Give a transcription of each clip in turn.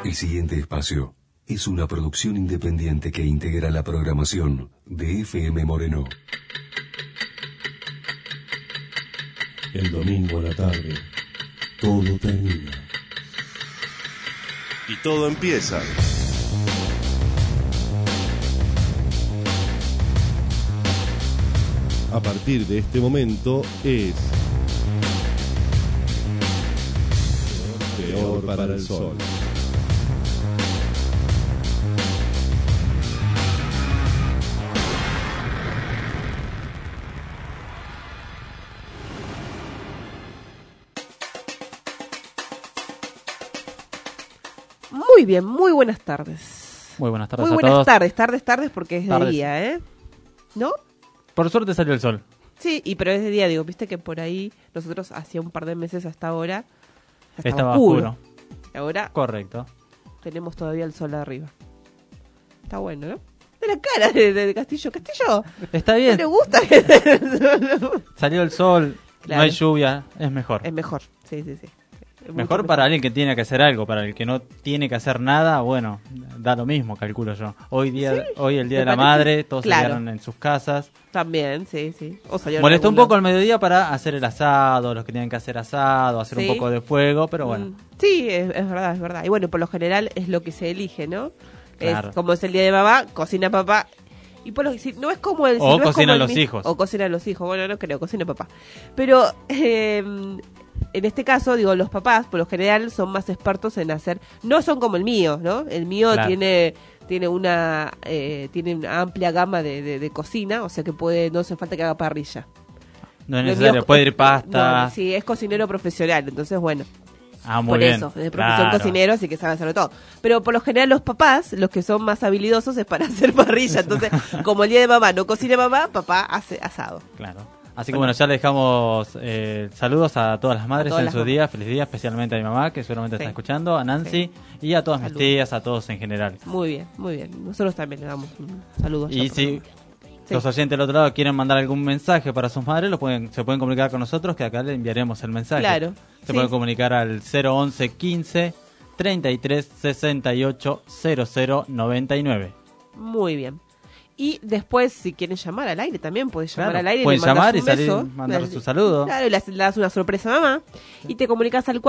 El siguiente espacio es una producción independiente que integra la programación de FM Moreno. El domingo a la tarde, todo termina. Y todo empieza. A partir de este momento es Peor para el Sol. Muy bien, muy buenas tardes. Muy buenas tardes Muy a buenas todos. tardes porque es de día, ¿eh? ¿No? Por suerte salió el sol. Sí, pero es de día, digo, viste que por ahí nosotros hacía un par de meses hasta ahora Estaba oscuro. Ahora Correcto. tenemos todavía el sol arriba. Está bueno, ¿no? De la cara de Castillo. Castillo, Está ¿no bien. le gusta? Salió el sol, Claro. no hay lluvia, es mejor. Es mejor, sí. Es Mejor mucho para alguien que tiene que hacer algo, para el que no tiene que hacer nada, bueno, da lo mismo, calculo yo. Hoy el día ¿me de la parece? madre, todos Claro. se quedaron en sus casas. También, sí. O salieron Molestó un algunos. poco al mediodía para hacer el asado, los que tenían que hacer asado, hacer Sí. un poco de fuego, pero bueno. Sí, es verdad. Y bueno, por lo general es lo que se elige, ¿no? Claro. Es como es el día de mamá, cocina papá. Y por lo si no es como el... si O no es cocinan como el los hijos. O cocinan los hijos. Bueno, no creo, cocina papá. Pero en este caso, digo, los papás por lo general son más expertos en hacer... No son como el mío, ¿no? El mío Claro. tiene una amplia gama de cocina, o sea que no hace falta que haga parrilla. No es Lo necesario, mío- puede ir pasta. No, sí, es cocinero profesional, entonces bueno. Ah, muy Por bien. eso, de profesión Claro. cocinero, así que sabe hacerlo todo. Pero por lo general los papás, los que son más habilidosos es para hacer parrilla. Entonces, como el día de mamá no cocina mamá, papá hace asado. Claro. Así que bueno, ya le dejamos saludos a todas las madres todas en las su mamás. día, feliz día, especialmente a mi mamá, que seguramente Sí. está escuchando, a Nancy y a todas mis Saludos. tías, a todos en general. Muy bien. Nosotros también le damos un saludo. Y si Sí. los oyentes del otro lado quieren mandar algún mensaje para sus madres, se pueden comunicar con nosotros, que acá le enviaremos el mensaje. Claro, Se sí. pueden comunicar al 011 15 33 68 00 99. Muy bien. Y después, si quieren llamar al aire, también puedes llamar Claro, al aire. y pueden le mandas llamar y un salir, beso. mandar su saludo. Claro, y le das una sorpresa a mamá. Y te comunicas al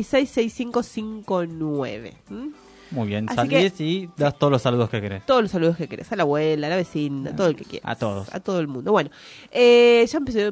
466-6559. ¿Mm? Muy bien, Así salís y das todos los saludos que querés. Todos los saludos que querés, a la abuela, a la vecina, todo el que quieras. A todos. A todo el mundo. Bueno, ya empezó,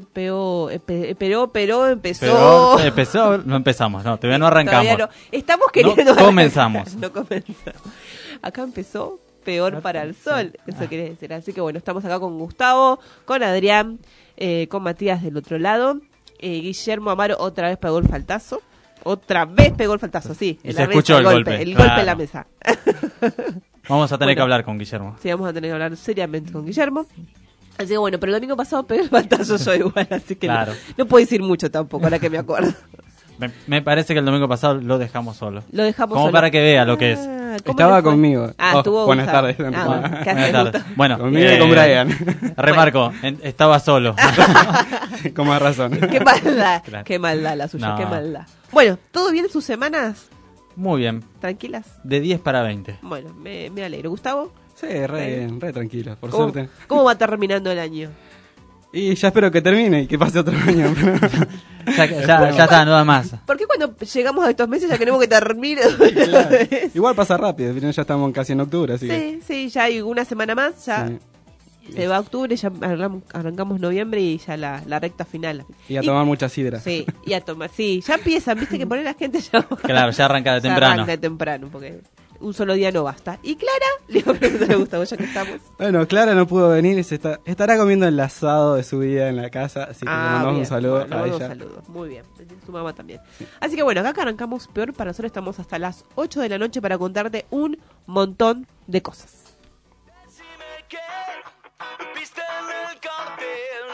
pero Pero empezó. empezó, no empezamos, no, todavía no arrancamos. Todavía no. Estamos queriendo No arrancar. comenzamos. No comenzamos. Acá empezó peor para el sol, eso quiere decir. Así que bueno, estamos acá con Gustavo, con Adrián, con Matías del otro lado. Guillermo Amaro otra vez pegó el faltazo. Otra vez pegó el faltazo, sí. Y en se la escuchó mesa, el golpe, El claro. golpe en la mesa. Vamos a tener Bueno. que hablar con Guillermo. Sí, vamos a tener que hablar seriamente con Guillermo. Así que bueno, pero el domingo pasado pegué el faltazo yo igual, así que Claro. no puedo decir mucho tampoco, ahora que me acuerdo. Me parece que el domingo pasado lo dejamos solo. Lo dejamos Como solo. para que vea lo que es. ¿Cómo Estaba le fue? conmigo. Ah, estuvo buenas Gustavo. tardes. Ah, bueno, ¿qué Buenas haces, tardes. Gustavo? Bueno, Conmigo y con Brian. Remarco, estaba solo. Con más razón. Qué maldad, Claro. qué maldad la suya, No. qué maldad. Bueno, ¿todo bien sus semanas? Muy bien, ¿Tranquilas? de 10 para 20. Bueno, me alegro. Gustavo, Sí, re tranquilo, por ¿cómo, suerte. cómo va terminando el año? Y ya espero que termine y que pase otro año. Ya está, nada más. ¿Por qué cuando llegamos a estos meses ya queremos que termine? Claro. Igual pasa rápido, ya estamos casi en octubre, así que... Sí, ya hay una semana más, ya Sí. se va octubre, ya arrancamos noviembre y ya la recta final. Y a tomar mucha sidra. Sí, y a tomar, sí, ya empiezan, viste que poner la gente ya... Claro, ya arranca de ya temprano. arranca de temprano, porque un solo día no basta. ¿Y Clara? Le iba a preguntar a Gustavo, ya que estamos. Bueno, Clara no pudo venir, estará comiendo el asado de su vida en la casa, así que le mandamos bien. un saludo Bueno, le a mando ella. un saludo. Muy bien. Su mamá también. Así que bueno, acá arrancamos peor para nosotros. Estamos hasta las 8 de la noche para contarte un montón de cosas. Decime qué viste en el cartel.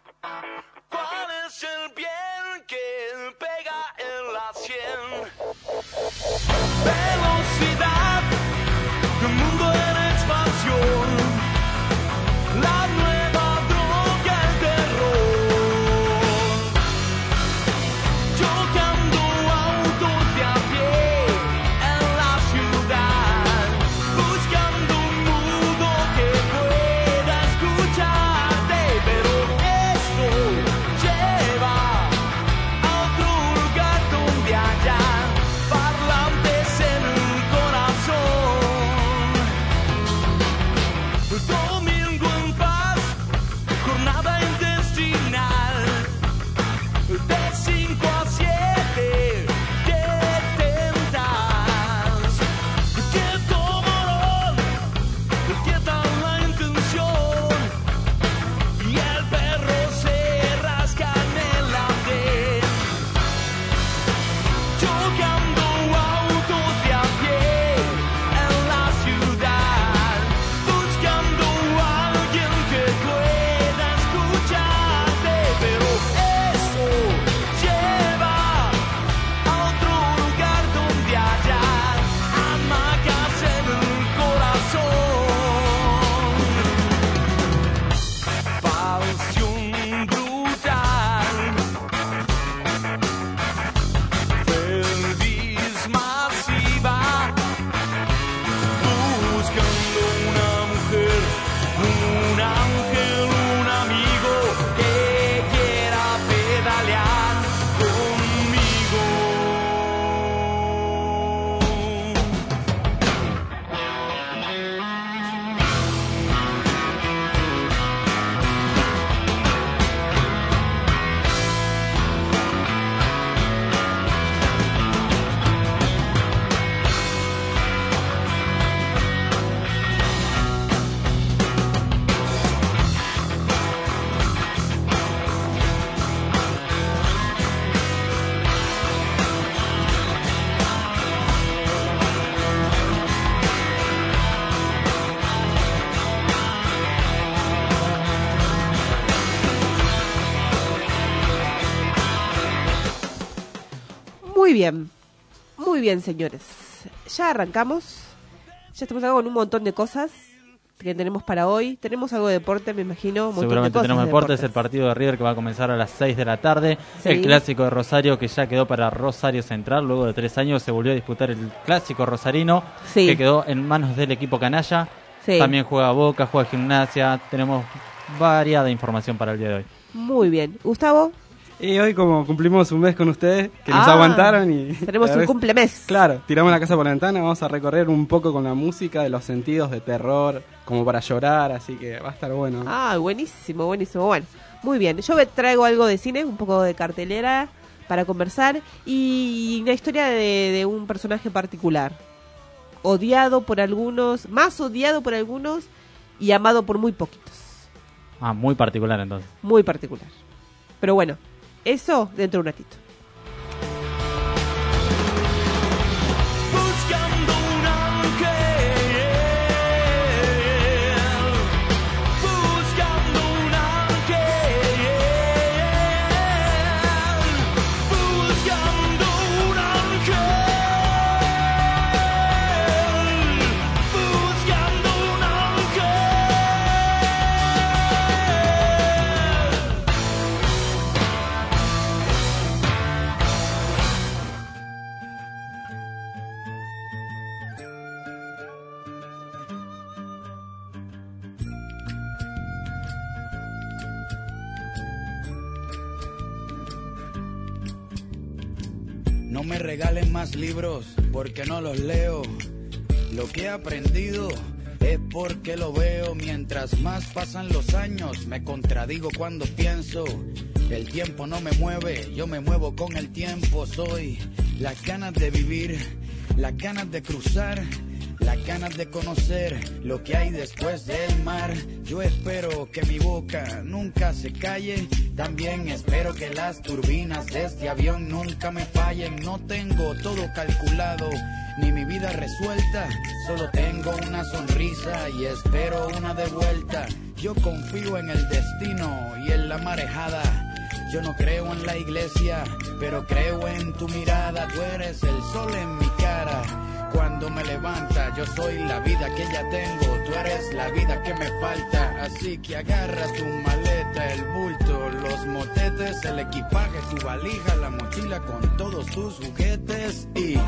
¿Cuál es el bien que pega en la 100? Velocidad, un mundo en expansión. La nueva droga, el terror. Chocando autos de a pie en la ciudad. Muy bien, señores. Ya arrancamos. Ya estamos acá con un montón de cosas que tenemos para hoy. Tenemos algo de deporte, me imagino. Un montón Seguramente de cosas tenemos de deportes, deportes. el partido de River que va a comenzar a las 6 de la tarde, Sí. el clásico de Rosario que ya quedó para Rosario Central, luego de 3 años se volvió a disputar el clásico rosarino, Sí. que quedó en manos del equipo canalla. Sí. También juega Boca, juega Gimnasia, tenemos variada información para el día de hoy. Muy bien. Gustavo, Y hoy como cumplimos un mes con ustedes, que nos aguantaron y... tenemos a un veces- cumplemes. Claro, tiramos la casa por la ventana, vamos a recorrer un poco con la música de los sentidos de terror, como para llorar, así que va a estar bueno. Ah, buenísimo, buenísimo. Bueno, muy bien. Yo traigo algo de cine, un poco de cartelera para conversar y una historia de un personaje particular. Odiado por algunos, más odiado por algunos y amado por muy poquitos. Ah, muy particular entonces. Muy particular. Pero bueno, eso dentro de un ratito. Buscando un ángel, buscando un ángel, buscando un ángel, buscando un ángel. No me regalen más libros porque no los leo. Lo que he aprendido es porque lo veo. Mientras más pasan los años, me contradigo cuando pienso. El tiempo no me mueve, yo me muevo con el tiempo. Soy las ganas de vivir, las ganas de cruzar, las ganas de conocer lo que hay después del mar. Yo espero que mi boca nunca se calle. También espero que las turbinas de este avión nunca me fallen. No tengo todo calculado, ni mi vida resuelta. Solo tengo una sonrisa y espero una de vuelta. Yo confío en el destino y en la marejada. Yo no creo en la iglesia, pero creo en tu mirada. Tú eres el sol en mi cara. Cuando me levanta, yo soy la vida que ya tengo. Tú eres la vida que me falta. Así que agarra tu maleta, el bulto, los motetes, el equipaje, tu valija, la mochila con todos tus juguetes y...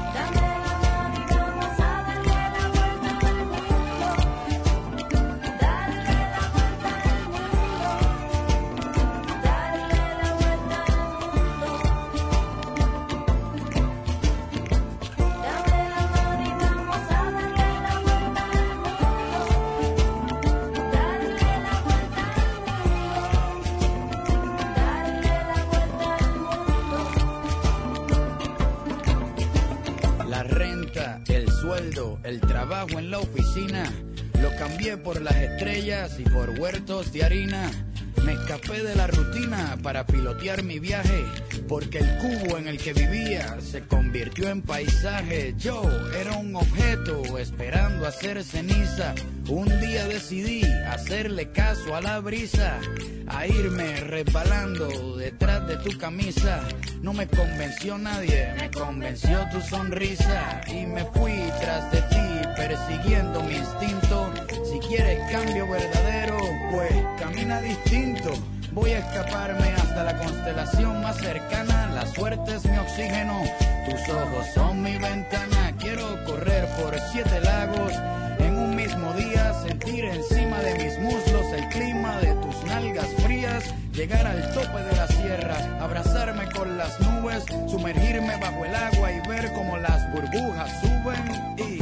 La renta, el sueldo, el trabajo en la oficina, lo cambié por las estrellas y por huertos de harina. Me escapé de la rutina para pilotear mi viaje, porque el cubo en el que vivía se convirtió en paisaje. Yo era un objeto esperando a ser ceniza. Un día decidí hacerle caso a la brisa, a irme resbalando detrás de tu camisa. No me convenció nadie, me convenció tu sonrisa. Y me fui tras de ti, persiguiendo mi instinto. Si quieres cambio verdadero, pues camina distinto. Voy a escaparme hasta la constelación más cercana. La suerte es mi oxígeno, tus ojos son mi ventana. Quiero correr por 7 lagos en un mismo día, sentir encima de mis muslos el clima de tus nalgas frías, llegar al tope de la sierra, abrazarme con las nubes, sumergirme bajo el agua y ver cómo las burbujas suben y...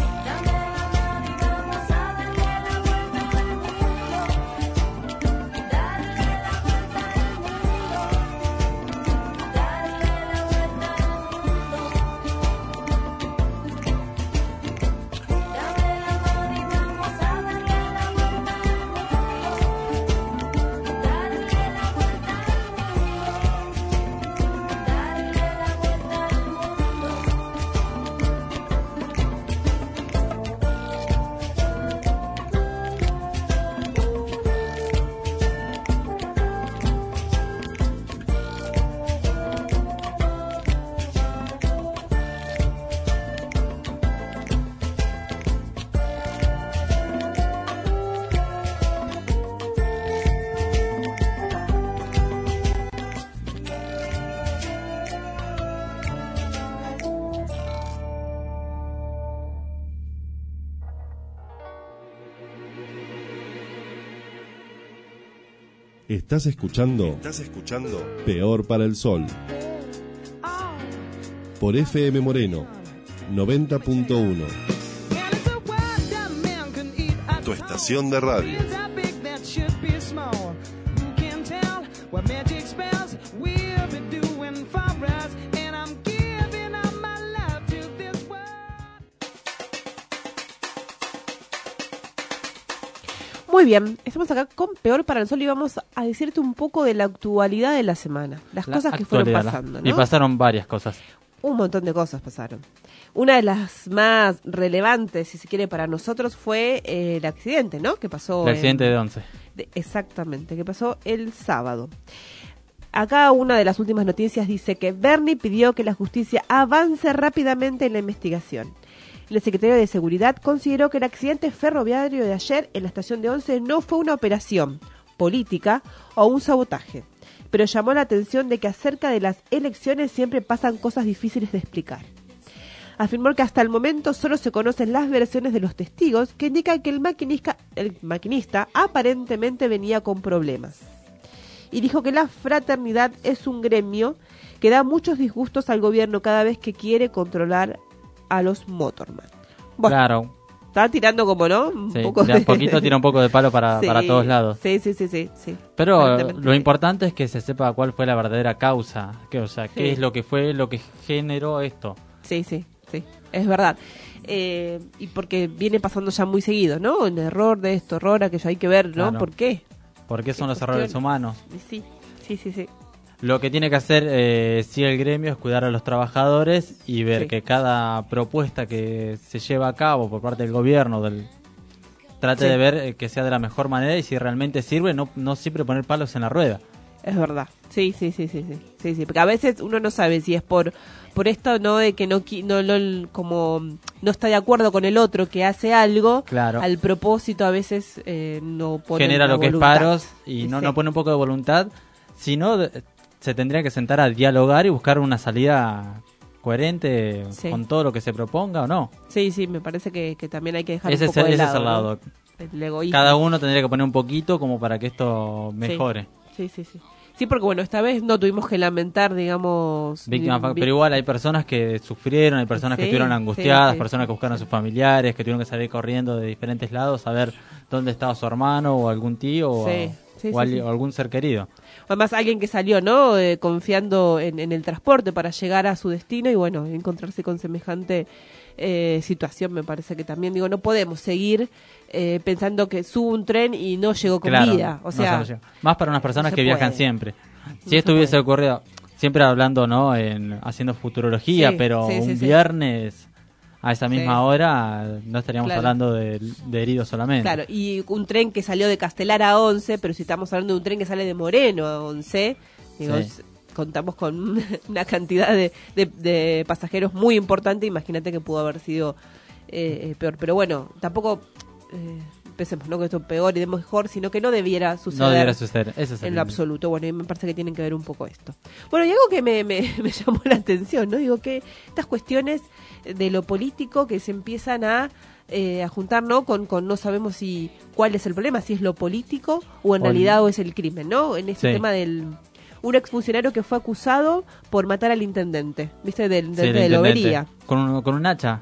Estás escuchando Peor para el Sol. Por FM Moreno 90.1. Tu estación de radio. Muy bien, estamos acá con Peor para el Sol y vamos a decirte un poco de la actualidad de la semana, las cosas que fueron pasando, ¿no? Y pasaron varias cosas. Un montón de cosas pasaron. Una de las más relevantes, si se quiere, para nosotros fue el accidente, ¿no? Que pasó. El accidente de Once. Exactamente, que pasó el sábado. Acá una de las últimas noticias dice que Bernie pidió que la justicia avance rápidamente en la investigación. El secretario de Seguridad consideró que el accidente ferroviario de ayer en la estación de Once no fue una operación política o un sabotaje, pero llamó la atención de que acerca de las elecciones siempre pasan cosas difíciles de explicar. Afirmó que hasta el momento solo se conocen las versiones de los testigos que indican que el maquinista aparentemente venía con problemas. Y dijo que la fraternidad es un gremio que da muchos disgustos al gobierno cada vez que quiere controlar a los motorman. Bueno, claro. Estaba tirando como, ¿no? Sí, de a poquito tira un poco de palo para todos lados. Sí. Pero lo importante es que se sepa cuál fue la verdadera causa. Qué es lo que fue, lo que generó esto. Sí, es verdad. Y porque viene pasando ya muy seguido, ¿no? Un error de esto, error aquello, hay que ver, ¿no? Claro. ¿Por qué? ¿Por qué son los errores humanos? Sí. Lo que tiene que hacer sí el gremio es cuidar a los trabajadores y ver que cada propuesta que se lleva a cabo por parte del gobierno trate de ver que sea de la mejor manera y si realmente sirve, no siempre poner palos en la rueda. Es verdad. Sí, porque a veces uno no sabe si es por esto, no, de que no como no está de acuerdo con el otro que hace algo. Claro. Al propósito a veces no pone genera lo que voluntad. es paros y no pone un poco de voluntad, sino se tendría que sentar a dialogar y buscar una salida coherente con todo lo que se proponga o no. Sí, me parece que también hay que dejar ese un poco de lado. Ese es el lado. ¿No? El egoísmo. Cada uno tendría que poner un poquito como para que esto mejore. Sí. Sí, porque bueno, esta vez no tuvimos que lamentar, digamos... Pero igual hay personas que sufrieron, hay personas que estuvieron angustiadas, personas que buscaron a sus familiares, que tuvieron que salir corriendo de diferentes lados a ver dónde estaba su hermano o algún tío o algún ser querido. Además, alguien que salió, ¿no? Confiando en el transporte para llegar a su destino y bueno, encontrarse con semejante situación, me parece que también, no podemos seguir pensando que subo un tren y no llegó con vida. O sea, más para unas personas que viajan siempre. Si esto hubiese ocurrido, siempre hablando, ¿no? Haciendo futurología, pero un viernes a esa misma hora no estaríamos hablando de heridos solamente. Claro, y un tren que salió de Castelar a Once, pero si estamos hablando de un tren que sale de Moreno a Once, contamos con una cantidad de pasajeros muy importante. Imagínate que pudo haber sido peor. Pero bueno, tampoco pensemos, ¿no?, que esto es peor y de mejor, sino que no debiera suceder. No debiera suceder, eso es en lo absoluto. Bueno, y me parece que tienen que ver un poco esto. Bueno, y algo que me llamó la atención, ¿no? Digo que estas cuestiones de lo político que se empiezan a juntar, ¿no? Con no sabemos cuál es el problema, si es lo político o en realidad o es el crimen, ¿no? En este tema del... Un exfuncionario que fue acusado por matar al intendente, ¿viste? De Lobería. Con un hacha.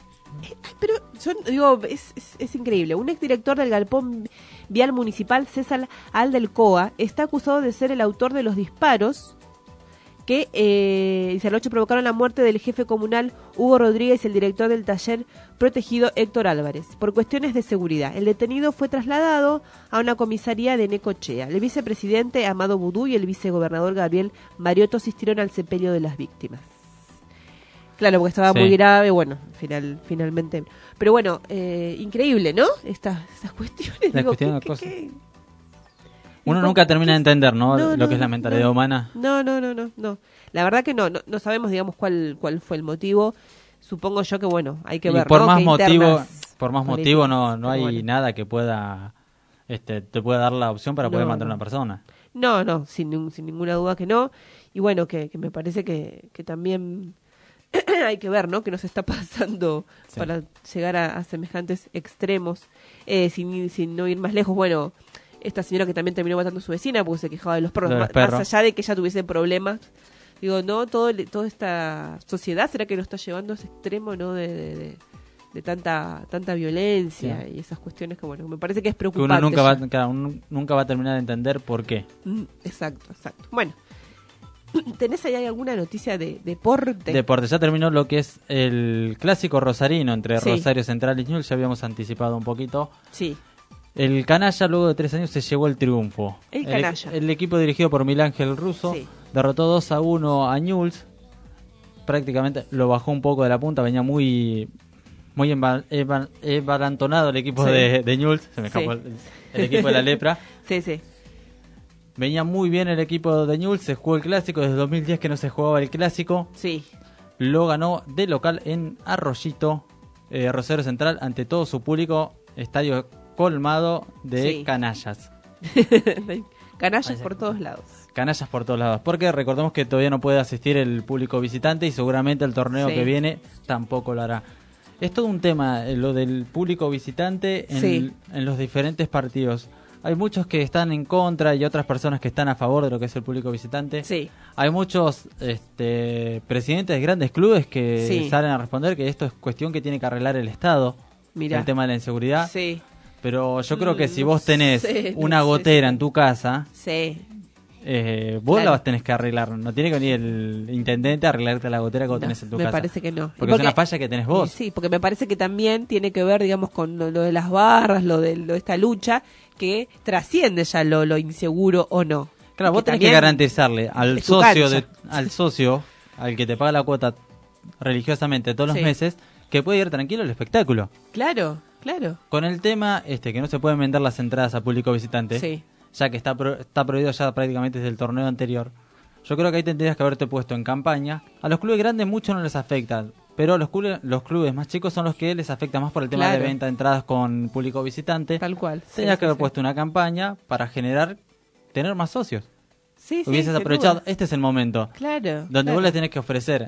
Pero yo digo, es increíble. Un exdirector del Galpón Vial Municipal, César Aldelcoa, está acusado de ser el autor de los disparos que dice anoche provocaron la muerte del jefe comunal Hugo Rodríguez y el director del taller protegido Héctor Álvarez por cuestiones de seguridad. El detenido fue trasladado a una comisaría de Necochea. El vicepresidente Amado Budú y el vicegobernador Gabriel Mariotto asistieron al sepelio de las víctimas. Claro, porque estaba muy grave, bueno, finalmente. Pero bueno, increíble, ¿no? Estas cuestiones. ¿Qué? Uno nunca termina de entender, ¿no? Lo que es la mentalidad humana. No. La verdad que no sabemos, digamos, cuál fue el motivo. Supongo yo que, bueno, hay que ver, por ¿no? más motivo no hay nada que pueda te pueda dar la opción para poder matar a una persona. No, sin ninguna duda que no. Y bueno, que me parece que también hay que ver, ¿no?, qué nos está pasando para llegar a semejantes extremos, sin no ir más lejos. Bueno, esta señora que también terminó matando a su vecina porque se quejaba de los perros, De los más perros. allá de que ella tuviese problemas. Digo, no, toda esta sociedad, ¿será que lo está llevando a ese extremo, no? De tanta violencia Sí. y esas cuestiones que, bueno, me parece que es Que preocupante. uno nunca va, ya. claro, uno nunca va a terminar de entender por qué. Exacto. Bueno, ¿tenés ahí alguna noticia de deporte? Deporte, ya terminó lo que es el clásico rosarino entre Sí. Rosario Central y Newell's, ya habíamos anticipado un poquito. Sí, El Canalla, luego de 3 años, se llevó el triunfo. El Canalla. El equipo dirigido por Milángel Russo Sí. derrotó 2-1 a Newell's. Prácticamente lo bajó un poco de la punta, venía muy evalantonado el equipo Sí. de Newell's. Se me Sí. escapó el equipo de la lepra. sí. Venía muy bien el equipo de Newell's, se jugó el clásico, desde 2010 que no se jugaba el clásico. Sí. Lo ganó de local en Arroyito, Rosario Central, ante todo su público, estadio colmado de Sí. canallas. Canallas por todos lados. Canallas por todos lados, porque recordemos que todavía no puede asistir el público visitante y seguramente el torneo Sí. que viene tampoco lo hará. Es todo un tema lo del público visitante Sí. en los diferentes partidos. Hay muchos que están en contra y otras personas que están a favor de lo que es el público visitante. Sí. Hay muchos presidentes de grandes clubes que Sí. salen a responder que esto es cuestión que tiene que arreglar el Estado, Mirá. el tema de la inseguridad. Sí. Pero yo creo que si vos tenés Sí, una sí, gotera sí. en tu casa, Sí. vos Claro. la tenés que arreglar. No tiene que venir el intendente a arreglarte la gotera que vos No, tenés en tu me casa. parece que no. Porque es una falla que tenés vos. Sí, porque me parece que también tiene que ver, digamos, con lo de las barras, lo de esta lucha, que trasciende ya lo inseguro o no. Claro, Y vos tenés que también garantizarle al es tu socio, cancha. al socio, al que te paga la cuota religiosamente todos Sí. los meses, que puede ir tranquilo al espectáculo. Claro. Con el tema que no se pueden vender las entradas a público visitante, Sí. ya que está prohibido ya prácticamente desde el torneo anterior. Yo creo que ahí tendrías que haberte puesto en campaña. A los clubes grandes mucho no les afecta, pero los clubes más chicos son los que les afecta más por el tema Claro. de venta de entradas con público visitante. Tal cual. Sí, Tenías que sí, haber sí. puesto una campaña para tener más socios. Sí, sí, Hubieses sin aprovechado, duda. este es el momento. Claro. Donde claro. vos le tenés que ofrecer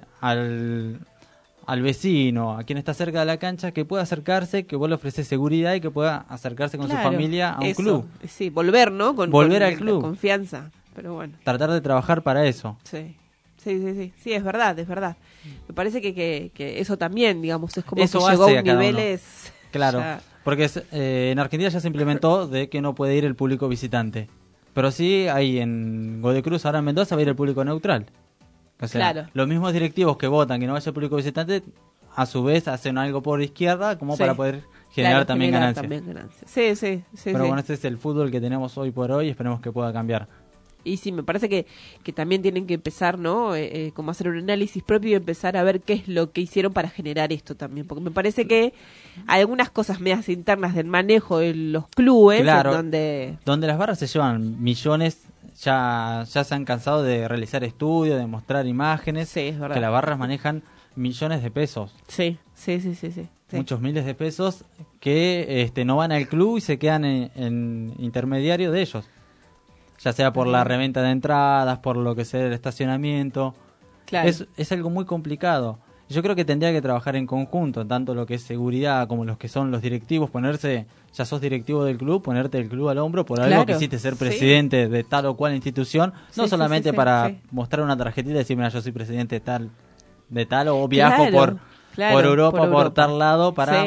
al vecino, a quien está cerca de la cancha, que pueda acercarse, que vos le ofreces seguridad y que pueda acercarse con su Claro, familia a un eso. club. Sí, volver, ¿no? Volver al la club. confianza. Pero bueno, Tratar de trabajar para eso. sí. Sí, es verdad. Me parece que eso también, digamos, es como Eso que llegó a hace un a cada uno. niveles... Claro, ya- porque en Argentina ya se implementó de que no puede ir el público visitante. Pero sí, ahí en Godecruz, ahora en Mendoza, va a ir el público neutral. O sea, Claro. los mismos directivos que votan que no vaya el público visitante, a su vez hacen algo por izquierda como Sí. para poder generar claro, también generar ganancias. también ganancias. Sí. Pero sí. bueno, este es el fútbol que tenemos hoy por hoy, esperemos que pueda cambiar. Y sí, me parece que también tienen que empezar, ¿no? Como hacer un análisis propio y empezar a ver qué es lo que hicieron para generar esto también. Porque me parece que hay algunas cosas medias internas del manejo de los clubes, Claro. en donde... Donde las barras se llevan millones, ya se han cansado de realizar estudios, de mostrar imágenes, Sí, es verdad. que las barras manejan millones de pesos. Sí. Muchos miles de pesos que no van al club y se quedan en intermediario de ellos, ya sea por la reventa de entradas, por lo que sea el estacionamiento. Claro. Es algo muy complicado. Yo creo que tendría que trabajar en conjunto, tanto lo que es seguridad como los que son los directivos, ya sos directivo del club, ponerte el club al hombro por algo Claro, que hiciste ser sí. presidente de tal o cual institución, no Sí, solamente sí, para sí. mostrar una tarjetita y decir, mira, yo soy presidente de tal o viajo Claro, por Europa, por tal lado para...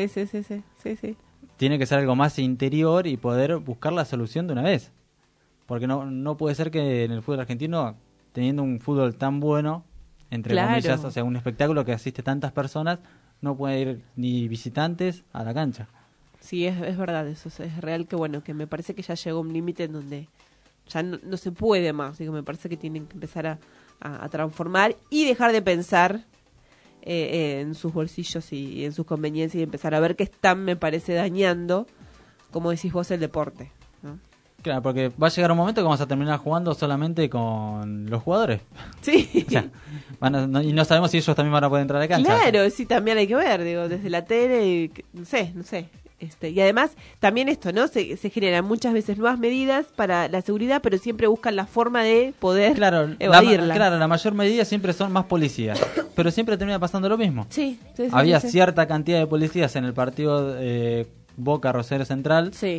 Sí. Tiene que ser algo más interior y poder buscar la solución de una vez. Porque no puede ser que en el fútbol argentino, teniendo un fútbol tan bueno, entre Claro. comillas, o sea, un espectáculo que asiste tantas personas, no puede ir ni visitantes a la cancha. Sí, es verdad eso. Es real que, bueno, que me parece que ya llegó un límite en donde ya no se puede más. Digo, me parece que tienen que empezar a transformar y dejar de pensar en sus bolsillos y en sus conveniencias y empezar a ver que están, me parece, dañando, como decís vos, el deporte, ¿no? Claro, porque va a llegar un momento que vamos a terminar jugando solamente con los jugadores. Sí, O sea, y no sabemos si ellos también van a poder entrar a la cancha. claro, sí, también hay que ver, digo, desde la tele, no sé. Y además, también esto, ¿no? Se generan muchas veces nuevas medidas para la seguridad, pero siempre buscan la forma de poder Claro, evadirlas. la mayor medida siempre son más policías, pero siempre termina pasando lo mismo. Sí. Había sí. cierta cantidad de policías en el partido Boca Rosario Central Sí,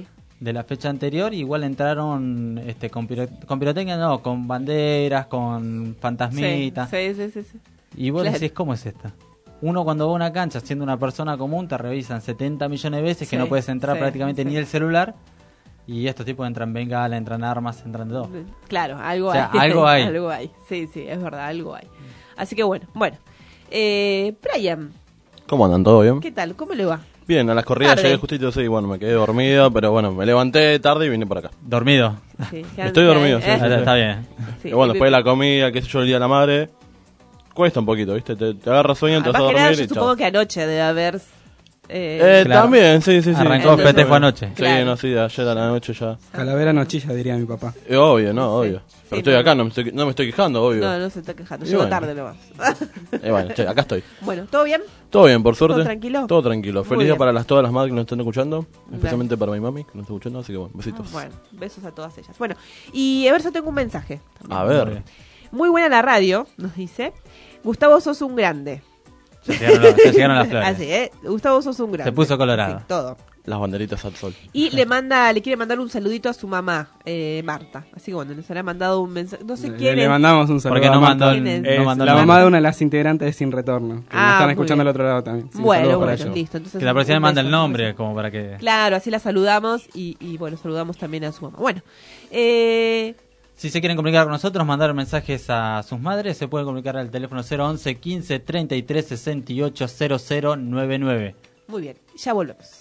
de la fecha anterior, igual entraron con pirotecnia, no, con banderas, con fantasmitas. Sí. Y vos Claro. decís, ¿cómo es esta? Uno cuando va a una cancha siendo una persona común te revisan 70 millones de veces que Sí, no puedes entrar sí, prácticamente sí. ni el celular. Y estos tipos entran bengala, entran armas, entran de todo. Claro, algo O sea, hay. algo hay. Algo hay. Sí, es verdad, algo hay. Así que bueno. Brian, ¿Cómo andan? ¿Todo bien? ¿qué tal? ¿Cómo le va? Bien, a las corridas Tarde. llegué justito, sí, bueno, me quedé dormido, pero bueno, me levanté tarde y vine por acá. ¿Dormido? Sí, Estoy dormido, sí, sí. Está bien. Sí. Y bueno, después de la comida, qué sé yo, el día de la madre, cuesta un poquito, ¿viste? Te agarras sueño, te vas a Además que nada, dormir yo y supongo chao. que anoche debe haber... Claro. También, sí. Arrancó Entonces, festejo anoche. Sí, Claro. no, sí, de ayer a la noche ya. Calavera nochilla, diría mi papá. Obvio, no, obvio. Pero estoy no. acá, no me estoy quejando, obvio. No se está quejando. Y Llego bueno. tarde nomás. Bueno, che, acá estoy. Bueno, ¿todo bien? Todo bien, por suerte. ¿Todo tranquilo? Todo tranquilo. Muy Feliz día bien. para todas las madres que nos están escuchando, especialmente para mi mami que nos está escuchando, así que bueno, besitos. Bueno, besos a todas ellas. Bueno, y a ver si tengo un mensaje. A ver. Muy buena la radio, nos dice. Gustavo, sos un grande. Ya llegaron las flores. Así, Gustavo, sos un grande. Se puso colorado. Sí, todo. Las banderitas al sol. Y le quiere mandar un saludito a su mamá, Marta. Así que bueno, les habrá mandado un mensaje. No sé quién Le es. mandamos un saludo Porque no a Marta. mandó ¿Quién es? Es no mandó la el mamá nombre. de una de las integrantes de Sin Retorno, que nos están muy escuchando bien. al otro lado también. Sí, Bueno, saludos para bueno, ellos. listo. Entonces, Que la próxima un manda el beso. nombre, como para que... Claro, así la saludamos y bueno, saludamos también a su mamá. Bueno, Si se quieren comunicar con nosotros, mandar mensajes a sus madres, se pueden comunicar al teléfono 011 15 33 68 0099. muy bien, ya volvemos.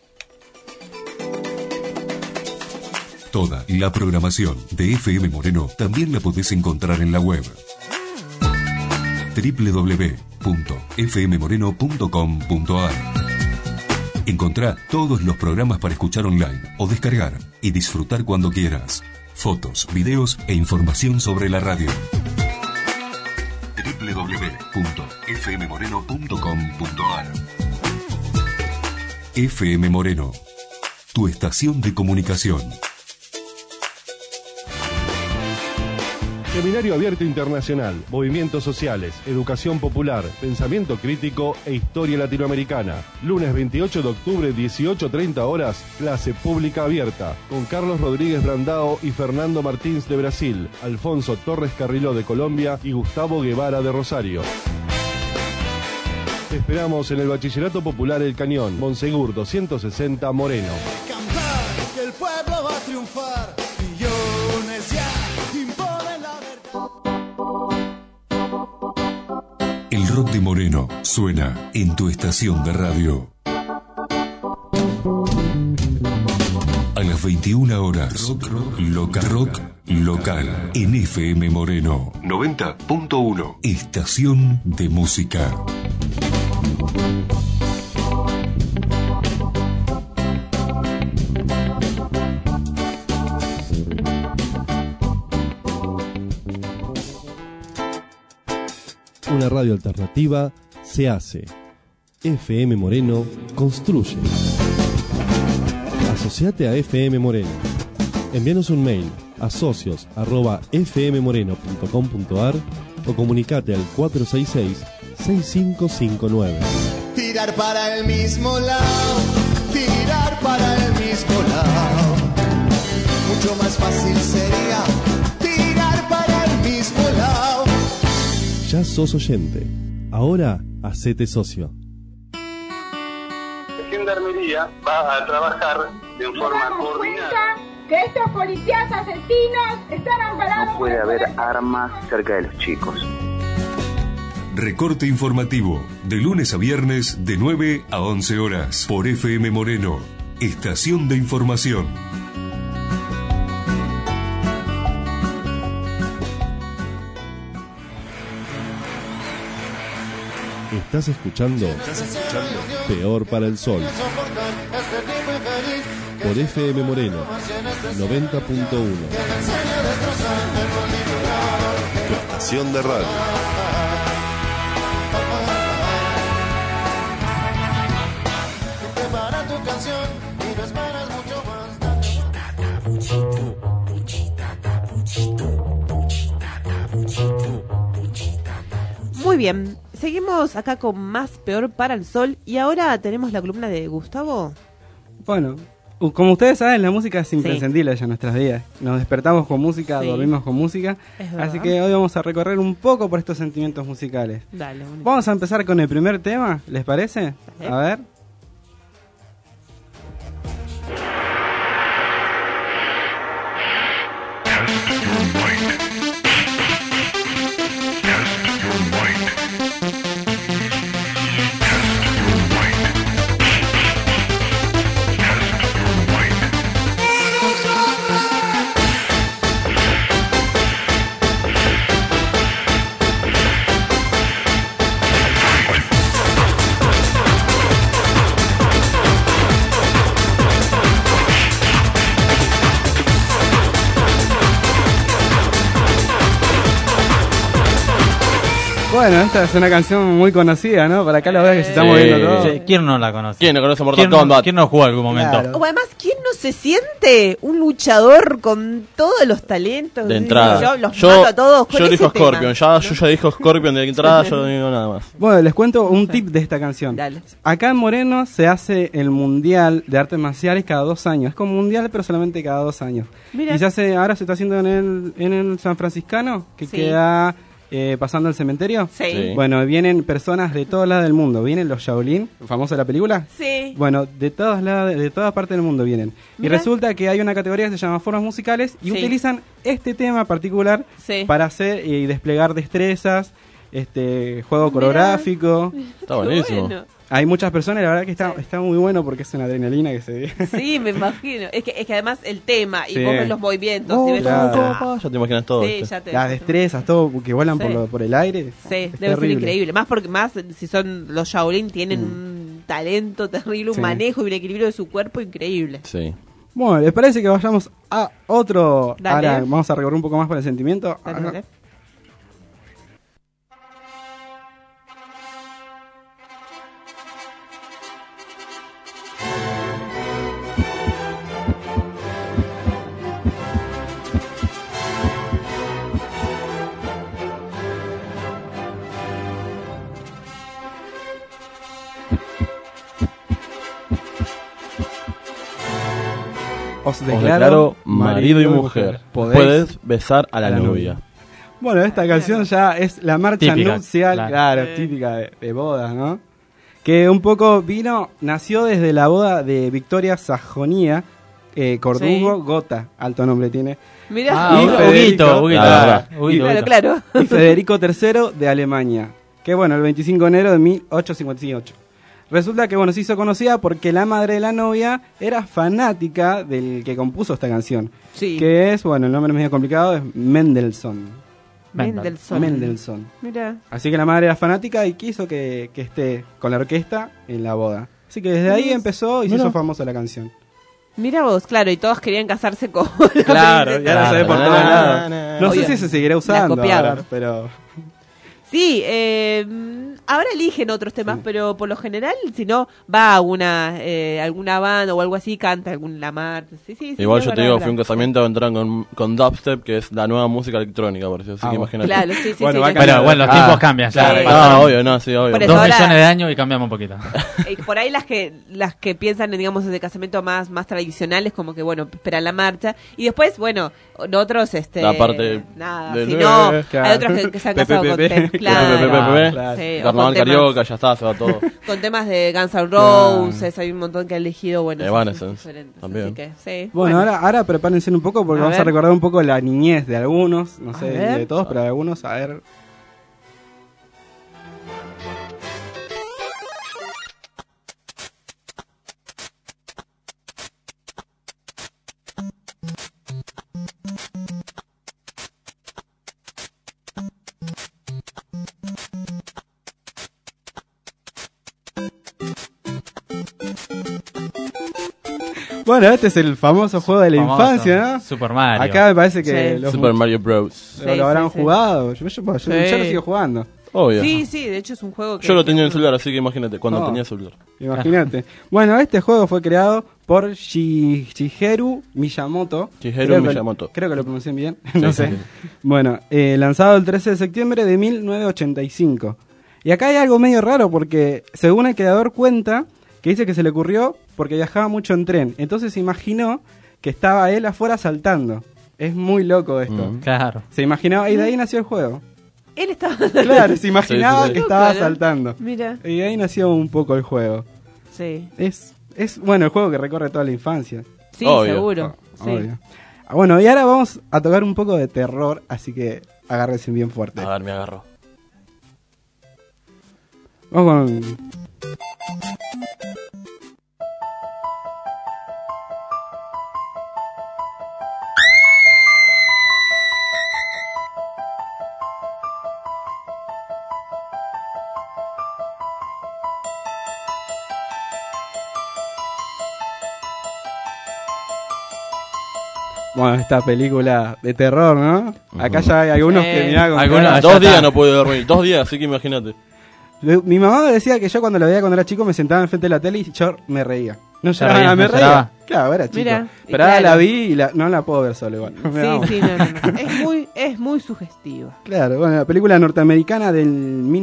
Toda la programación de FM Moreno también la podés encontrar en la web www.fmmoreno.com.ar. Encontrá todos los programas para escuchar online o descargar y disfrutar cuando quieras. Fotos, videos e información sobre la radio. www.fmmoreno.com.ar. FM Moreno, tu estación de comunicación. Seminario Abierto Internacional, Movimientos Sociales, Educación Popular, Pensamiento Crítico e Historia Latinoamericana. Lunes 28 de octubre, 18:30 horas, clase pública abierta, con Carlos Rodríguez Brandao y Fernando Martins de Brasil, Alfonso Torres Carriló de Colombia y Gustavo Guevara de Rosario. Te esperamos en el Bachillerato Popular El Cañón, Monsegur 260 Moreno. Cantar que el pueblo va a triunfar. Millones ya imponen la verdad. El rock de Moreno suena en tu estación de radio. A las 21 horas, rock local en FM Moreno 90.1, estación de música. Una radio alternativa se hace. FM Moreno construye. Asociate a FM Moreno. Envíanos un mail a socios@fmmoreno.com.ar o comunicate al 466-6559. Tirar para el mismo lado, tirar para el mismo lado. Mucho más fácil sería tirar para el mismo lado. Ya sos oyente. Ahora hacete socio. Gendarmería va a trabajar de forma coordinada. Que estos policías asesinos están amparados. No puede haber armas cerca de los chicos. Recorte informativo, de lunes a viernes de 9 a 11 horas, por FM Moreno, estación de información. Estás escuchando Peor para el Sol por FM Moreno 90.1, tu estación de radio. Prepara tu canción y no esperas mucho más. Muy bien, seguimos acá con más Peor para el Sol y ahora tenemos la columna de Gustavo. Bueno, Como ustedes saben, la música es imprescindible ya en nuestras vidas. Nos despertamos con música, dormimos con música. Así que hoy vamos a recorrer un poco por estos sentimientos musicales. Dale, vamos a empezar con el primer tema, ¿les parece? A ver. Bueno, esta es una canción muy conocida, ¿no? Para acá lo ves que se está moviendo todo. Sí. ¿Quién no la conoce? ¿Quién no conoce Mortal Kombat? ¿Quién no jugó algún momento? Claro. O además, ¿quién no se siente un luchador con todos los talentos? De entrada. Yo los mato a todos con yo ese elijo tema, Scorpion, ¿no? yo ya dijo Scorpion de entrada, yo no digo nada más. Bueno, les cuento un tip de esta canción. Dale. Acá en Moreno se hace el Mundial de Artes Marciales cada 2 años. Es como mundial, pero solamente cada 2 años. Mira. Y ahora se está haciendo en el San Franciscano, que Sí. queda pasando el cementerio. Sí. Bueno, vienen personas de todos lados del mundo. Vienen los Shaolin, famosa la película. Sí. Bueno, de todas partes del mundo vienen. Mira. Y resulta que hay una categoría que se llama formas musicales y Sí. utilizan este tema particular Sí. para hacer y desplegar destrezas, juego coreográfico. Está buenísimo. Bueno. Hay muchas personas, la verdad que está muy bueno porque es una adrenalina que se ve. Sí, me imagino. Es que además el tema y Sí. vos ves los movimientos. Oh, y ves claro. Ya te imaginas todo. Sí, ¿viste? ya te Las destrezas, todo que vuelan Sí. por el aire. Sí, es debe ser terrible. increíble. Más si son los Shaolin, tienen un talento terrible, un Sí. manejo y un equilibrio de su cuerpo increíble. Sí. Bueno, ¿les parece que vayamos a otro? Dale. Ahora vamos a recorrer un poco más por el sentimiento. Dale, dale. Os Os declaro marido y mujer. Puedes besar a la novia. Bueno, esta canción ya es la marcha Típica, nupcial, claro, típica de bodas, ¿no? Que un poco nació desde la boda de Victoria Sajonia, Cordugo Sí. Gotha, alto nombre tiene, Mira. Y Federico. Huguito. y Federico III de Alemania, que bueno, el 25 de enero de 1858. Resulta que bueno, se hizo conocida porque la madre de la novia era fanática del que compuso esta canción, Sí. que es, bueno, el nombre es medio complicado, es Mendelssohn. Mendelssohn. Mira. Así que la madre era fanática y quiso que esté con la orquesta en la boda. Así que desde ahí empezó y se hizo famosa la canción. Mira vos, claro, y todos querían casarse con la Claro, princesa. ya lo sabés por todos lados. No Obvio. sé si se seguirá usando La copiaban. ahora, pero... Sí, ahora eligen otros temas, pero por lo general, si no, va a alguna banda o algo así, canta la marcha. Sí, Igual es yo te verdad, digo, es fui a un verdad. casamiento, entraron con dubstep, que es la nueva música electrónica, por eso. Así que imagínate. Claro, sí, Bueno, sí. va a ya cambiar. Pero bueno, los tiempos cambian. Ya. Claro, obvio, no, sí, obvio. Por eso 2 ahora- millones de años y cambiamos un poquito. Por ahí las que piensan en, digamos, de casamiento más tradicionales, como que, bueno, esperan la marcha. Y después, bueno, otros, La parte nada, del- si no, claro. hay otros que se han casado con PPP. temas, claro. Claro. Sí, o Carnaval con temas- carioca, ya está, se va todo. Con temas de Guns N' Roses, hay un montón que han elegido, bueno, Evanescence, diferentes, también. así que, sí. Bueno, ahora prepárense un poco porque A vamos a ver. recordar un poco la niñez de algunos, no sé ver. de todos, pero de algunos, a ver. Bueno, este es el famoso juego de la Famoso. infancia, ¿no? Super Mario. Acá me parece que Sí. los Super Mario Bros. lo habrán jugado. Yo Sí. lo sigo jugando. Obvio. Sí, de hecho es un juego que... Yo lo tenía en el celular, así que imagínate, cuando Oh. tenía celular. Imagínate. Bueno, este juego fue creado por Shigeru Miyamoto. Shigeru Miyamoto. Creo que lo pronuncié bien. No sé. sí. Bueno, lanzado el 13 de septiembre de 1985. Y acá hay algo medio raro porque, según el creador cuenta, que dice que se le ocurrió porque viajaba mucho en tren. Entonces se imaginó que estaba él afuera saltando. Es muy loco esto. Claro. Se imaginaba, y de ahí nació el juego. Él estaba... Claro, se imaginaba que estaba Loco, ¿no? saltando. Mira. Y de ahí nació un poco el juego. Sí. Es bueno, el juego que recorre toda la infancia. Sí, Obvio. seguro. Sí. Obvio. Bueno, y ahora vamos a tocar un poco de terror, así que agárrense bien fuerte. A ver, me agarro. Vamos con... Bueno, esta película de terror, ¿no? Acá ya hay algunos que mirá con cara- 2 días no pude dormir, 2 días, así que imagínate. Mi mamá me decía que yo cuando la veía cuando era chico me sentaba enfrente de la tele y yo me reía. No ¿Se lloraba, reía? me ¿No reía. lloraba? Claro, era chico. Mira, Pero ahora claro. la vi y no la puedo ver solo igual. Me da- Sí, no. Es muy sugestiva. Claro, bueno, la película norteamericana del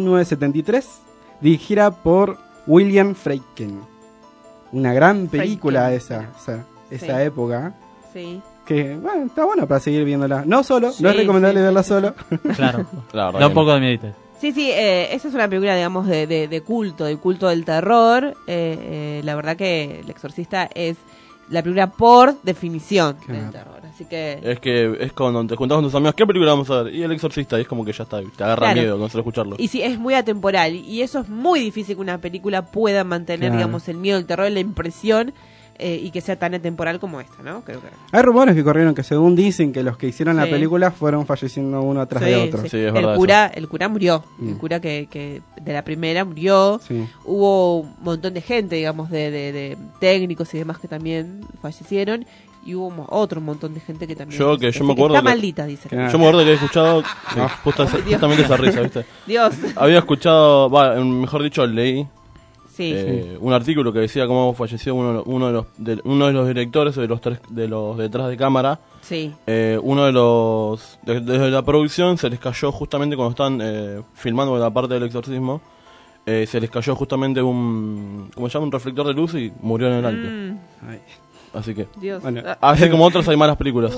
1973, dirigida por William Friedkin. Una gran película Friedkin. esa Sí. época. Sí. Que, bueno, está bueno para seguir viéndola. No solo, Sí, no es recomendable sí, verla sí, solo. Claro. La verdad Da un que poco de miedito. Sí, esa es una película, digamos, de culto, del culto del terror. La verdad que El Exorcista es la película por definición del terror. Así que... Es que es cuando te juntás con tus amigos, ¿qué película vamos a ver? Y El Exorcista, y es como que ya está, te agarra Claro. miedo con solo escucharlo. Y sí, es muy atemporal. Y eso es muy difícil que una película pueda mantener, Claro. digamos, el miedo, el terror, la impresión y que sea tan atemporal como esta, ¿no? Creo que... Hay rumores que corrieron que según dicen que los que hicieron la Sí. película fueron falleciendo uno atrás Sí, de otro. sí. Sí, es verdad El cura murió. El cura que de la primera murió. Sí. Hubo un montón de gente, digamos, de técnicos y demás que también fallecieron. Y hubo otro montón de gente que también... Yo me acuerdo está que- maldita, dicen. Claro. Yo me acuerdo que he escuchado Dios. justamente esa risa, ¿viste? Dios. Había escuchado, mejor dicho, leí Sí. un artículo que decía cómo falleció uno de los directores de los detrás de cámara. Sí. Uno de los desde la producción se les cayó justamente cuando están filmando la parte del exorcismo. Se les cayó justamente un reflector de luz y murió en el acto. Ay. Así que Dios. Bueno. así como otros hay malas películas.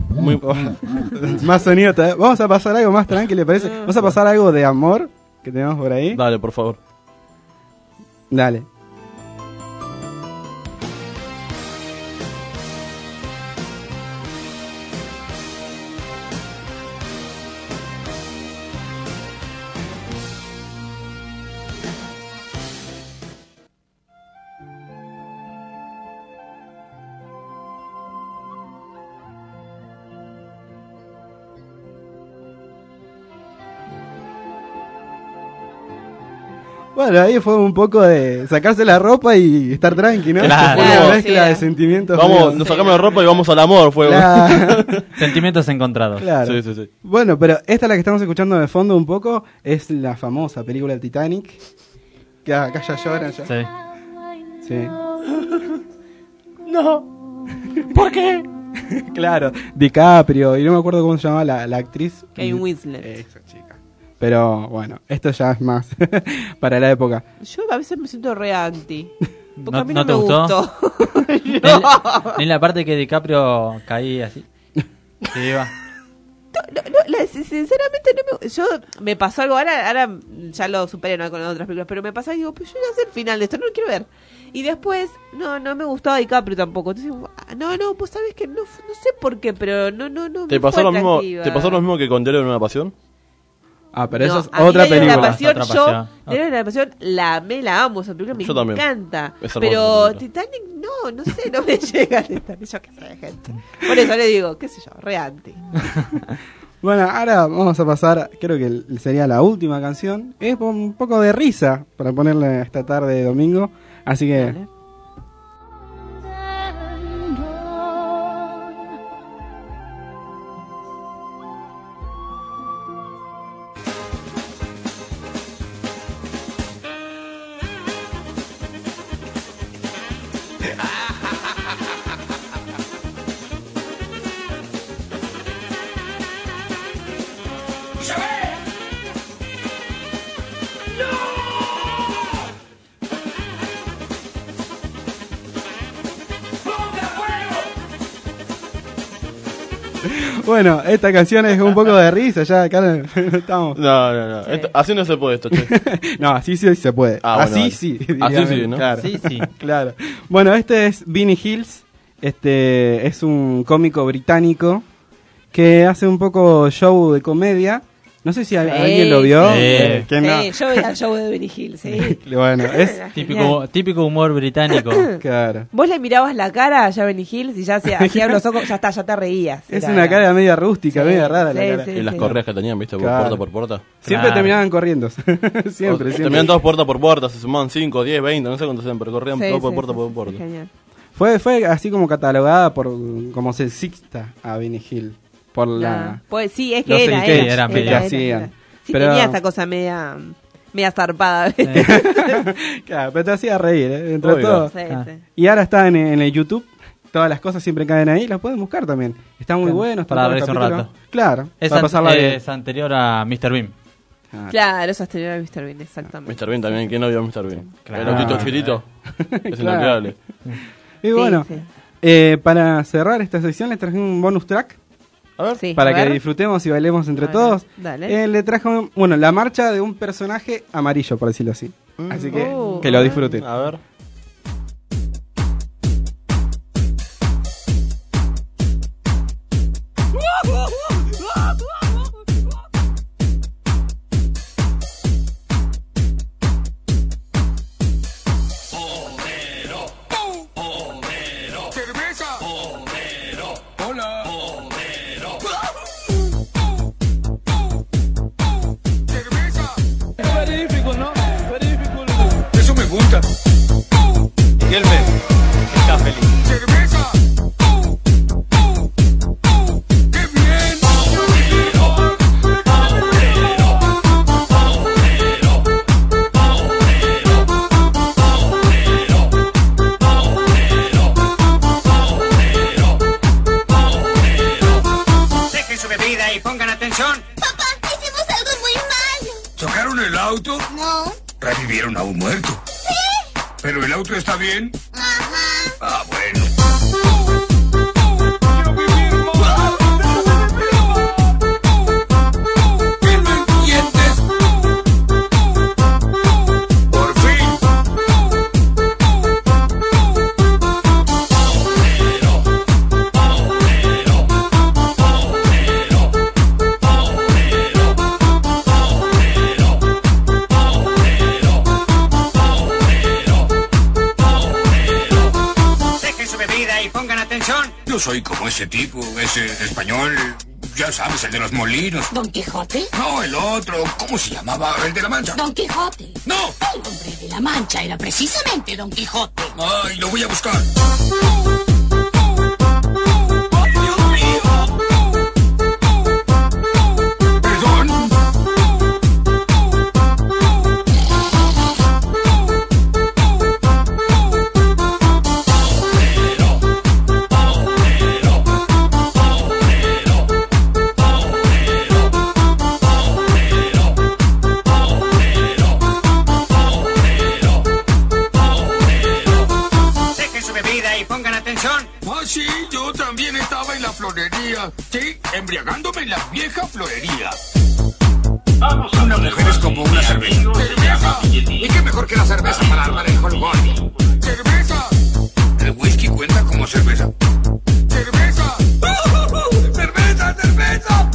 Más sonido. Vamos a pasar algo más tranquilo, ¿le parece? Vamos a pasar algo de amor que tenemos por ahí. Dale, por favor. Dale. Bueno, ahí fue un poco de sacarse la ropa y estar tranqui, ¿no? Claro. Fue una Claro, mezcla sí. de sentimientos. Vamos, medio- nos sacamos la ropa y vamos al amor, fue. Claro, Sentimientos encontrados. claro. Sí, sí, sí. Bueno, pero esta la que estamos escuchando de fondo un poco es la famosa película del Titanic. Que acá ya lloran ya. Sí. Sí. No. ¿Por qué? Claro, DiCaprio, y no me acuerdo cómo se llamaba la actriz. Kate Winslet. Esa chica. Pero bueno, esto ya es más para la época. Yo a veces me siento re anti. Porque ¿No- a mí no no, te me gustó? gustó. Ni la parte que DiCaprio caía así. Se iba. Sinceramente yo me pasó algo ahora ya lo superé, ¿no?, con otras películas, pero me pasó y digo, pues yo ya sé el final de esto, no lo quiero ver. Y después no me gustaba DiCaprio tampoco. Entonces, no, pues sabes que no sé por qué, pero no ¿Te me pasó fue lo mismo? atractiva. ¿Te pasó lo mismo que con Diario de una pasión? Ah, pero No, eso es a mí otra Diario de la película. Pasión, Otra yo pasión. Diario de la Pasión la amo, esa película me Yo también. encanta. Es hermosa Pero esa película. Titanic no sé, no me llega Titanic, yo qué sé, gente. Por eso le digo, qué sé yo, re anti. Bueno, ahora vamos a pasar, creo que sería la última canción. Es un poco de risa para ponerle esta tarde de domingo. Así que Dale. Bueno, esta canción es un poco de risa, ya acá no estamos. No. Así no se puede esto, che. No, así sí se puede. Bueno, así vale. sí. Así sí, ¿no? Claro. Sí. Claro. Bueno, este es Benny Hills. Es un cómico británico que hace un poco show de comedia. No sé si alguien lo vio. Sí. ¿Quién no? Sí, yo veía el show de Benny Hill, sí. Bueno, es Típico humor británico. claro. Vos le mirabas la cara a Benny Hill y ya hacía los ojos, ya te reías. Es una cara media rústica, Sí, media rara la sí, cara. sí. Y las correas que tenían, ¿viste? Claro. Puerta por puerta. Siempre Claro. terminaban corriendo. siempre. Terminaban todos puerta por puerta, se sumaban 5, 10, 20, no sé cuántos eran, pero corrían Sí, todos por sí, puerta sí, por sí, puerta. genial. Fue así como catalogada por como sexista a Benny Hill. Por la... Pues sí, es Los que sketches era que media. hacían. Sí, Pero- tenía esa cosa media zarpada. Claro, pero te hacía reír, entre Oiga. todo. Sí, sí. Y ahora está en el YouTube. Todas las cosas siempre caen ahí. Las pueden buscar también. Está muy bueno. Está Para todo el reírse un capítulo. rato. Claro. Es, para pasarla bien. es anterior a Mr. Bean. Claro, eso es anterior a Mr. Bean, exactamente. Mr. Bean también, ¿quién no vio a Mr. Bean? Claro. El autito chiquitito. Es Claro. inolvidable. Y Sí, bueno, sí. para cerrar esta sección les traje un bonus track. A ver. Sí, Para a que ver. disfrutemos y bailemos entre Bueno, todos. dale. Le traje, la marcha de un personaje amarillo, por decirlo así. Así que lo disfruten. A ver. Cerveza. Hola. Cerveza. Verifico, ¿no? Verifico. Eso me gusta. Y él está feliz. Cerveza. ¡Qué bien! Dejen su bebida y pongan atención. Papá, hicimos algo muy malo. ¿Chocaron el auto? No. ¿Revivieron a un muerto? Sí. ¿Pero el auto está bien? Ajá. Ah, bueno. ¡Quiero vivir más! ¿Qué no entiendes? ¡Por fin! Dejen su bebida y pongan atención. Yo soy como ese tipo, ese español, ya sabes, el de los molinos. ¿Don Quijote? No, el otro, ¿cómo se llamaba? El de la Mancha. Don Quijote. ¡No! El hombre de la Mancha era precisamente Don Quijote. Ay, lo voy a buscar. Perdón. Dejen su bebida y pongan atención. Ah, sí, yo también estaba en la florería. Sí, embriagándome en la vieja florería. Una mujer es como una cerveza. ¡Cerveza! ¿Y qué mejor que la cerveza para armar el colgón? ¡Cerveza! ¿El whisky cuenta como cerveza? ¡Cerveza! ¡Cerveza, cerveza!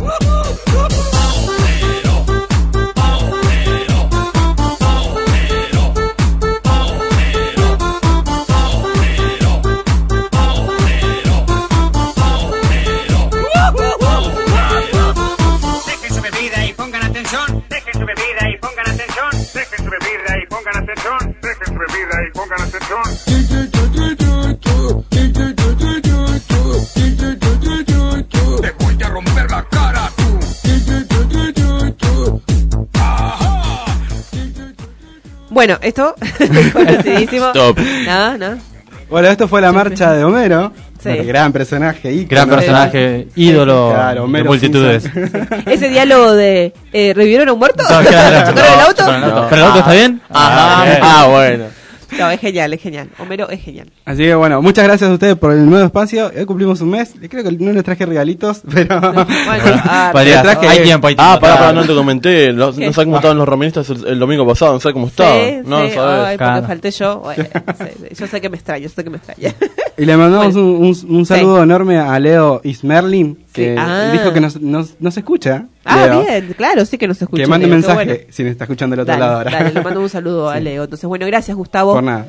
Dejen su bebida y pongan atención. Dejen su bebida y pongan atención. Dejen su bebida y pongan atención. Dejen su bebida y pongan atención. Te voy a romper la cara, tú. Bueno, esto conocidísimo. Stop. No. Bueno, esto fue la marcha de Homero. Sí. Gran personaje. ícono. Gran personaje, ídolo Claro, de Homero multitudes. Simpson. Ese diálogo de ¿revivieron a un muerto? No, claro. ¿Chocaron el auto? ¿Pero el auto está bien? Ajá. bien. Bueno. No, es genial. Homero es genial. Así que bueno, muchas gracias a ustedes por el nuevo espacio. Hoy cumplimos un mes. Creo que no les traje regalitos, pero... Hay tiempo. Pará, no te comenté. No sabes cómo estaban los roministas el domingo pasado, no sabes cómo estaban. No sabes. Ay, porque falté yo. Bueno, yo sé que me extraña, Y le mandamos un saludo enorme a Leo Ismerlin, que dijo que nos escucha. Leo. Bien, claro, sí que nos escucha. Que mande un mensaje si me está escuchando del otro lado ahora. Dale, le mando un saludo a Leo. Entonces, bueno, gracias, Gustavo. Por nada.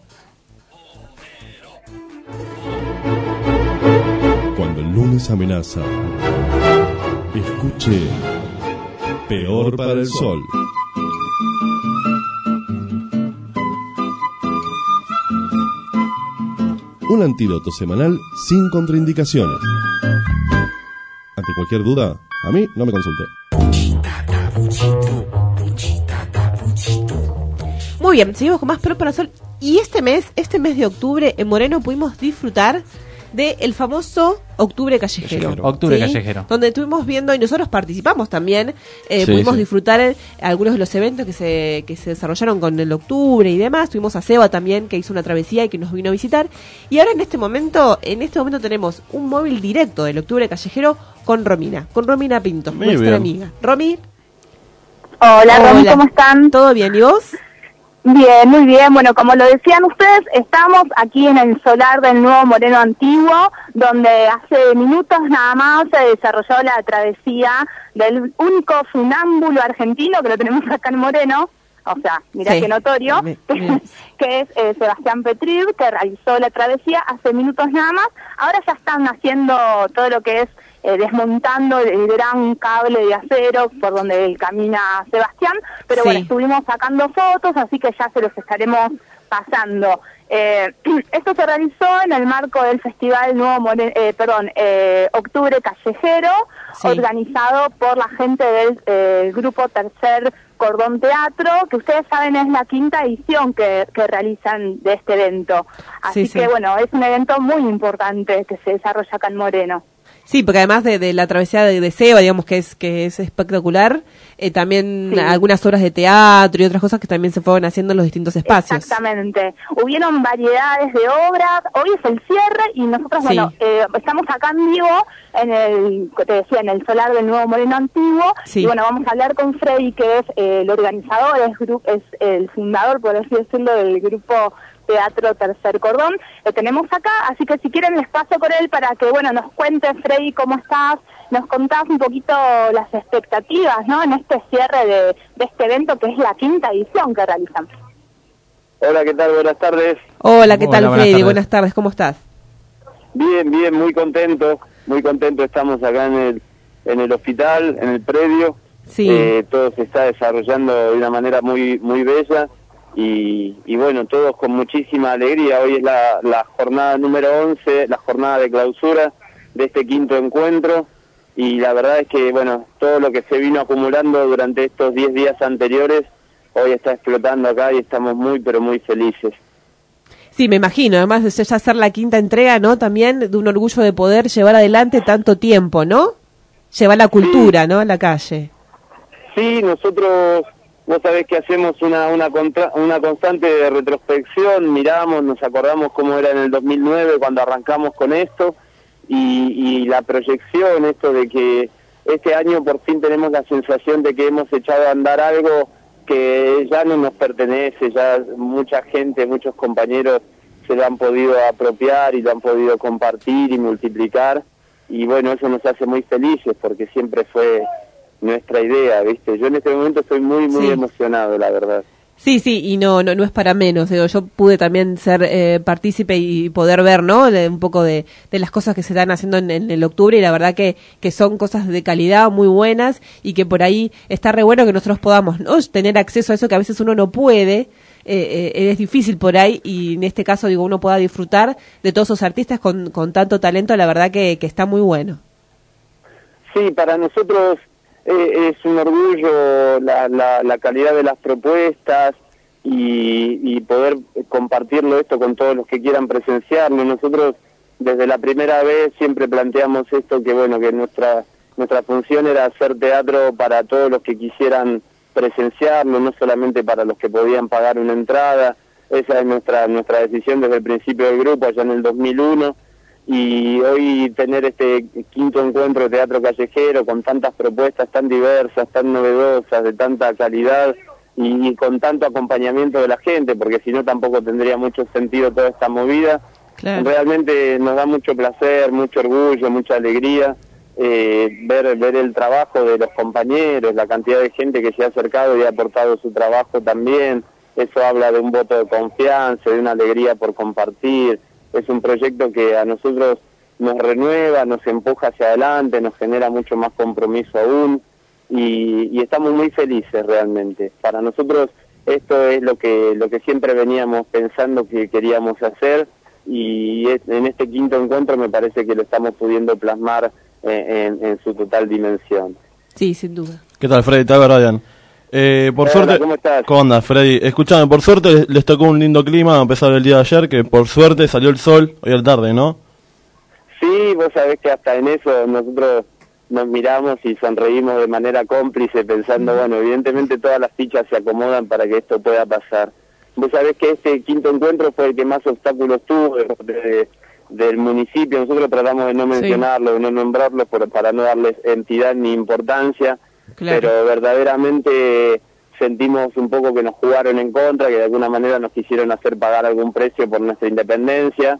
Cuando el lunes amenaza, escuche Peor para el Sol. Un antídoto semanal sin contraindicaciones. Ante cualquier duda, a mí no me consulte. Muy bien, seguimos con más Peor para el Sol. Y este mes de octubre, en Moreno pudimos disfrutar del famoso Octubre Callejero. Callejero. Donde estuvimos viendo, y nosotros participamos también, pudimos disfrutar algunos de los eventos que se desarrollaron con el Octubre y demás. Tuvimos a Seba también, que hizo una travesía y que nos vino a visitar. Y ahora en este momento tenemos un móvil directo del Octubre Callejero con Romina Pinto, nuestra amiga. Romy. Hola, Romy, ¿cómo están? ¿Todo bien? ¿Y vos? Bien, muy bien. Bueno, como lo decían ustedes, estamos aquí en el solar del Nuevo Moreno Antiguo, donde hace minutos nada más se desarrolló la travesía del único funámbulo argentino que lo tenemos acá en Moreno, o sea, mirá qué notorio, que es Sebastián Petriv, que realizó la travesía hace minutos nada más. Ahora ya están haciendo todo lo que es desmontando el gran cable de acero por donde camina Sebastián, pero bueno, estuvimos sacando fotos, así que ya se los estaremos pasando. Esto se realizó en el marco del Festival Octubre Callejero, organizado por la gente del grupo Tercer Cordón Teatro, que ustedes saben es la 5ª edición que realizan de este evento. Así que bueno, es un evento muy importante que se desarrolla acá en Moreno. Sí, porque además de la travesía de Seba, digamos que es espectacular, también algunas obras de teatro y otras cosas que también se fueron haciendo en los distintos espacios. Exactamente. Hubieron variedades de obras, hoy es el cierre y nosotros, estamos acá en vivo en el solar del Nuevo Moreno Antiguo, y bueno, vamos a hablar con Freddy, que es el organizador, es el fundador, por así decirlo, del grupo Teatro Tercer Cordón. Lo tenemos acá, así que si quieren les paso con él para que, bueno, nos cuente, Freddy, cómo estás, nos contás un poquito las expectativas, ¿no?, en este cierre de este evento, que es la 5ª edición que realizan. Hola, ¿qué tal? Buenas tardes. Hola, ¿qué tal, Freddy? Buenas tardes, ¿cómo estás? Bien, muy contento, estamos acá en el hospital, en el predio. Todo se está desarrollando de una manera muy bella. Y bueno, todos con muchísima alegría. Hoy es la jornada número 11, la jornada de clausura de este 5º encuentro, y la verdad es que, bueno, todo lo que se vino acumulando durante estos 10 días anteriores, hoy está explotando acá y estamos muy, pero muy felices. Sí, me imagino, además de ya ser la 5ª entrega, ¿no?, también de un orgullo de poder llevar adelante tanto tiempo, ¿no?, llevar la cultura, ¿no?, a la calle. Sí, nosotros... Vos sabés que hacemos una constante retrospección, miramos, nos acordamos cómo era en el 2009 cuando arrancamos con esto, y la proyección, esto de que este año por fin tenemos la sensación de que hemos echado a andar algo que ya no nos pertenece, ya mucha gente, muchos compañeros se lo han podido apropiar y lo han podido compartir y multiplicar, y bueno, eso nos hace muy felices porque siempre fue nuestra idea, ¿viste? Yo en este momento estoy muy emocionado, la verdad. Sí, y no es para menos. Digo, yo pude también ser partícipe y poder ver, ¿no?, un poco de las cosas que se están haciendo en el octubre, y la verdad que son cosas de calidad muy buenas, y que por ahí está re bueno que nosotros podamos, ¿no?, tener acceso a eso que a veces uno no puede. Es difícil por ahí, y en este caso, digo, uno pueda disfrutar de todos esos artistas con tanto talento. La verdad que está muy bueno. Sí, para nosotros es un orgullo la calidad de las propuestas y poder compartirlo esto con todos los que quieran presenciarlo. Nosotros desde la primera vez siempre planteamos esto, que bueno, que nuestra función era hacer teatro para todos los que quisieran presenciarlo, no solamente para los que podían pagar una entrada, Esa es nuestra decisión desde el principio del grupo, allá en el 2001, y hoy tener este quinto encuentro de teatro callejero con tantas propuestas tan diversas, tan novedosas, de tanta calidad y con tanto acompañamiento de la gente, porque si no tampoco tendría mucho sentido toda esta movida. Claro. Realmente nos da mucho placer, mucho orgullo, mucha alegría ver el trabajo de los compañeros, la cantidad de gente que se ha acercado y ha aportado su trabajo también. Eso habla de un voto de confianza, de una alegría por compartir. Es un proyecto que a nosotros nos renueva, nos empuja hacia adelante, nos genera mucho más compromiso aún y estamos muy felices realmente. Para nosotros esto es lo que siempre veníamos pensando que queríamos hacer y en este quinto encuentro me parece que lo estamos pudiendo plasmar en su total dimensión. Sí, sin duda. ¿Qué tal, Freddy? Te habla Ryan. Por suerte, ¿cómo estás? ¿Cómo andas, Freddy? Escuchame, por suerte les tocó un lindo clima a pesar del día de ayer, que por suerte salió el sol hoy a la tarde, ¿no? Sí, vos sabés que hasta en eso nosotros nos miramos y sonreímos de manera cómplice pensando, bueno, evidentemente todas las fichas se acomodan para que esto pueda pasar. Vos sabés que este quinto encuentro fue el que más obstáculos tuvo del municipio. Nosotros tratamos de no mencionarlo, de no nombrarlo para no darles entidad ni importancia. Claro. Pero verdaderamente sentimos un poco que nos jugaron en contra, que de alguna manera nos quisieron hacer pagar algún precio por nuestra independencia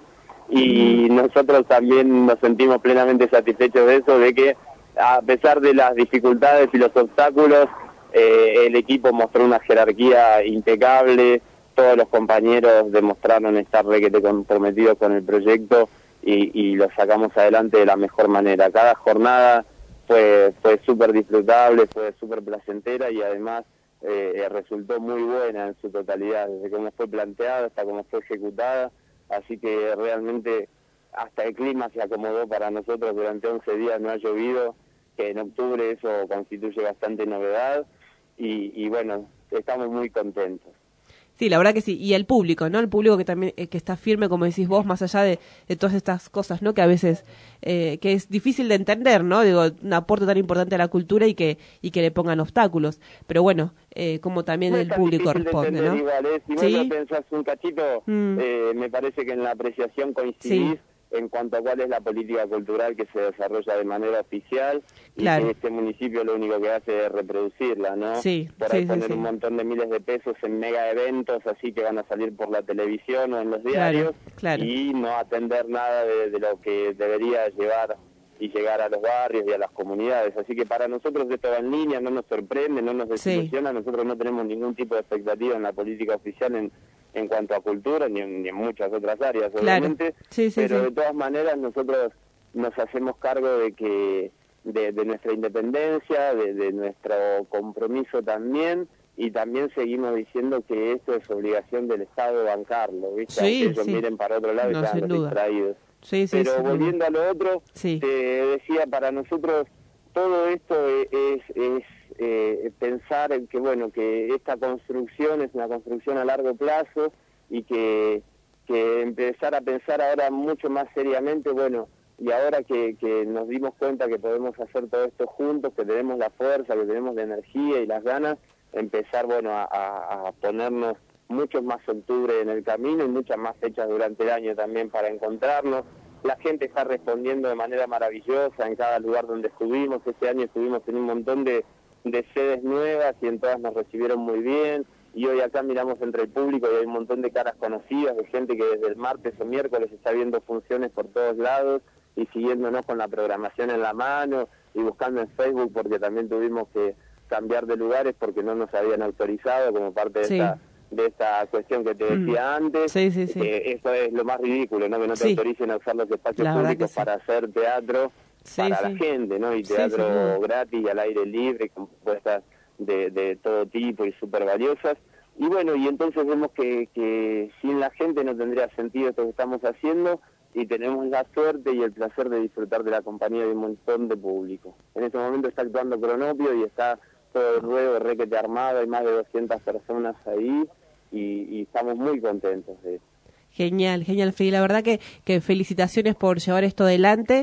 y nosotros también nos sentimos plenamente satisfechos de eso, de que a pesar de las dificultades y los obstáculos, el equipo mostró una jerarquía impecable, todos los compañeros demostraron estar requete comprometidos con el proyecto y lo sacamos adelante de la mejor manera. Cada jornada fue súper disfrutable, fue súper placentera y además resultó muy buena en su totalidad, desde cómo fue planteada hasta cómo fue ejecutada, así que realmente hasta el clima se acomodó para nosotros. Durante 11 días no ha llovido, que en octubre eso constituye bastante novedad y bueno, estamos muy contentos. Sí, la verdad que sí. Y el público, ¿no? El público que también que está firme, como decís vos, más allá de todas estas cosas, ¿no? Que a veces que es difícil de entender, ¿no? Digo, un aporte tan importante a la cultura y que le pongan obstáculos. Pero bueno, como también el público responde, ¿no? Igual, si vos lo pensás un cachito, me parece que en la apreciación coincidís en cuanto a cuál es la política cultural que se desarrolla de manera oficial y que este municipio lo único que hace es reproducirla, ¿no? Por ahí poner un montón de miles de pesos en mega eventos así que van a salir por la televisión o en los diarios y no atender nada de lo que debería llevar y llegar a los barrios y a las comunidades. Así que para nosotros esto va en línea, no nos sorprende, no nos desilusiona, nosotros no tenemos ningún tipo de expectativa en la política oficial en cuanto a cultura, ni en muchas otras áreas, obviamente, pero de todas maneras nosotros nos hacemos cargo de que de nuestra independencia, de nuestro compromiso también, y también seguimos diciendo que esto es obligación del Estado bancarlo, ¿viste? Aunque ellos miren para otro lado y están distraídos. Pero volviendo a lo otro, te decía, para nosotros todo esto es pensar en que, bueno, que esta construcción es una construcción a largo plazo y que empezar a pensar ahora mucho más seriamente, bueno, y ahora que nos dimos cuenta que podemos hacer todo esto juntos, que tenemos la fuerza, que tenemos la energía y las ganas, empezar, bueno, a ponernos muchos más octubre en el camino y muchas más fechas durante el año también para encontrarnos. La gente está respondiendo de manera maravillosa en cada lugar donde estuvimos. Este año estuvimos en un montón de sedes nuevas y en todas nos recibieron muy bien. Y hoy acá miramos entre el público y hay un montón de caras conocidas, de gente que desde el martes o miércoles está viendo funciones por todos lados y siguiéndonos con la programación en la mano y buscando en Facebook, porque también tuvimos que cambiar de lugares porque no nos habían autorizado como parte de esta cuestión que te decía antes. Eso es lo más ridículo, ¿no? Que no te autoricen a usar los espacios públicos para hacer teatro para la gente, ¿no? Y teatro gratis y al aire libre, con propuestas de todo tipo y súper valiosas. Y bueno, y entonces vemos que sin la gente no tendría sentido esto que estamos haciendo, y tenemos la suerte y el placer de disfrutar de la compañía de un montón de público. En este momento está actuando Cronopio y está todo el ruedo de requete armado, hay más de 200 personas ahí y estamos muy contentos de eso. Genial, Feli. La verdad que felicitaciones por llevar esto adelante,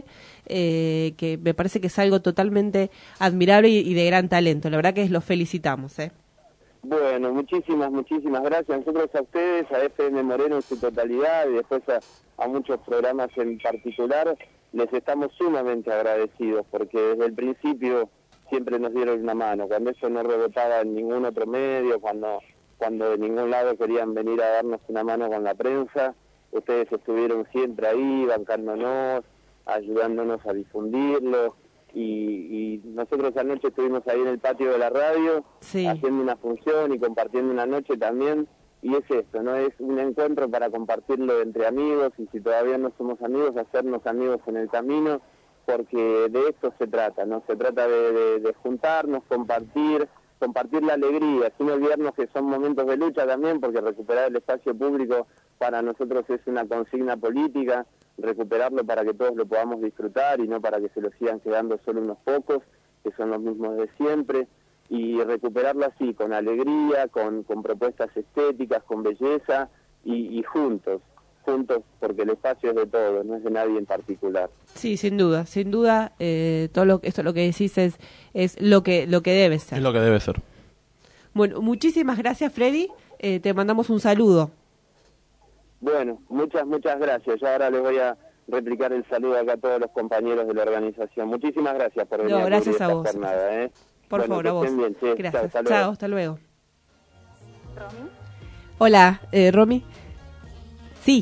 que me parece que es algo totalmente admirable y de gran talento. La verdad que los felicitamos, Bueno, muchísimas gracias. Nosotros a ustedes, a FM Moreno en su totalidad y después a muchos programas en particular, les estamos sumamente agradecidos porque desde el principio siempre nos dieron una mano. Cuando eso no rebotaba en ningún otro medio, cuando de ningún lado querían venir a darnos una mano con la prensa, ustedes estuvieron siempre ahí, bancándonos, ayudándonos a difundirlo. Y nosotros anoche estuvimos ahí en el patio de la radio, haciendo una función y compartiendo una noche también, y es esto, ¿no? Es un encuentro para compartirlo entre amigos, y si todavía no somos amigos, hacernos amigos en el camino, porque de esto se trata, ¿no? Se trata de juntarnos, compartir la alegría, sin olvidarnos que son momentos de lucha también, porque recuperar el espacio público para nosotros es una consigna política, recuperarlo para que todos lo podamos disfrutar y no para que se lo sigan quedando solo unos pocos, que son los mismos de siempre, y recuperarlo así, con alegría, con propuestas estéticas, con belleza y juntos, porque el espacio es de todos, no es de nadie en particular. Sí, sin duda, esto lo que decís es lo que debe ser. Es lo que debe ser. Bueno, muchísimas gracias, Freddy, te mandamos un saludo. Bueno, muchas gracias. Yo ahora les voy a replicar el saludo acá a todos los compañeros de la organización. Muchísimas gracias por venir a gracias a vos. Jornada, Por favor, a vos. Bien, sí. Gracias. Chao, hasta luego. ¿Romy? Hola, Romy. Sí.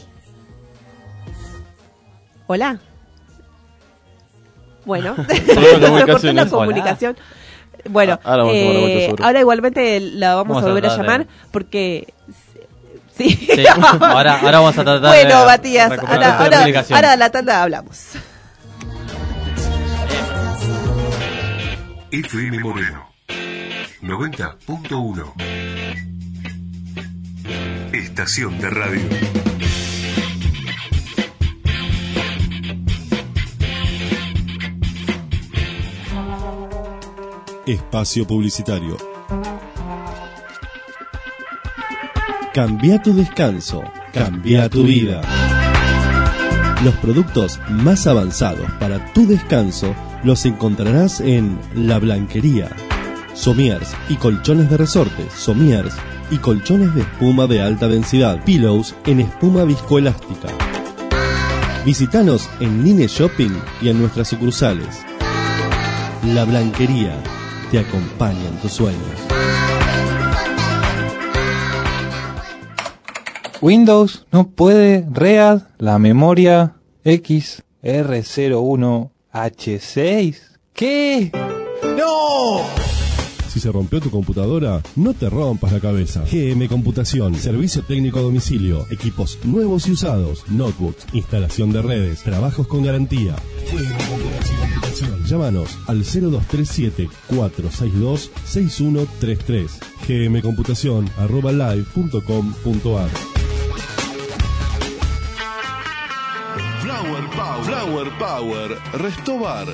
Hola. Bueno, se cortó la comunicación. Bueno, ahora igualmente la vamos a volver a llamar porque... Sí. Ahora vamos a tratar bueno, Matías, ahora a la tanda hablamos. FM Moreno 90.1 Estación de radio. Espacio publicitario. Cambia tu descanso, cambia tu vida. Los productos más avanzados para tu descanso los encontrarás en La Blanquería. Somiers y colchones de resorte, somiers y colchones de espuma de alta densidad, pillows en espuma viscoelástica. Visítanos en Nine Shopping y en nuestras sucursales. La Blanquería te acompaña en tus sueños. Windows no puede READ la memoria XR01H6. ¿Qué? ¡No! Si se rompió tu computadora, no te rompas la cabeza. GM Computación, servicio técnico a domicilio, equipos nuevos y usados, notebooks, instalación de redes, trabajos con garantía. Llámanos al 0237-462-6133. gmcomputacion@live.com.ar. Flower Power, Restobar.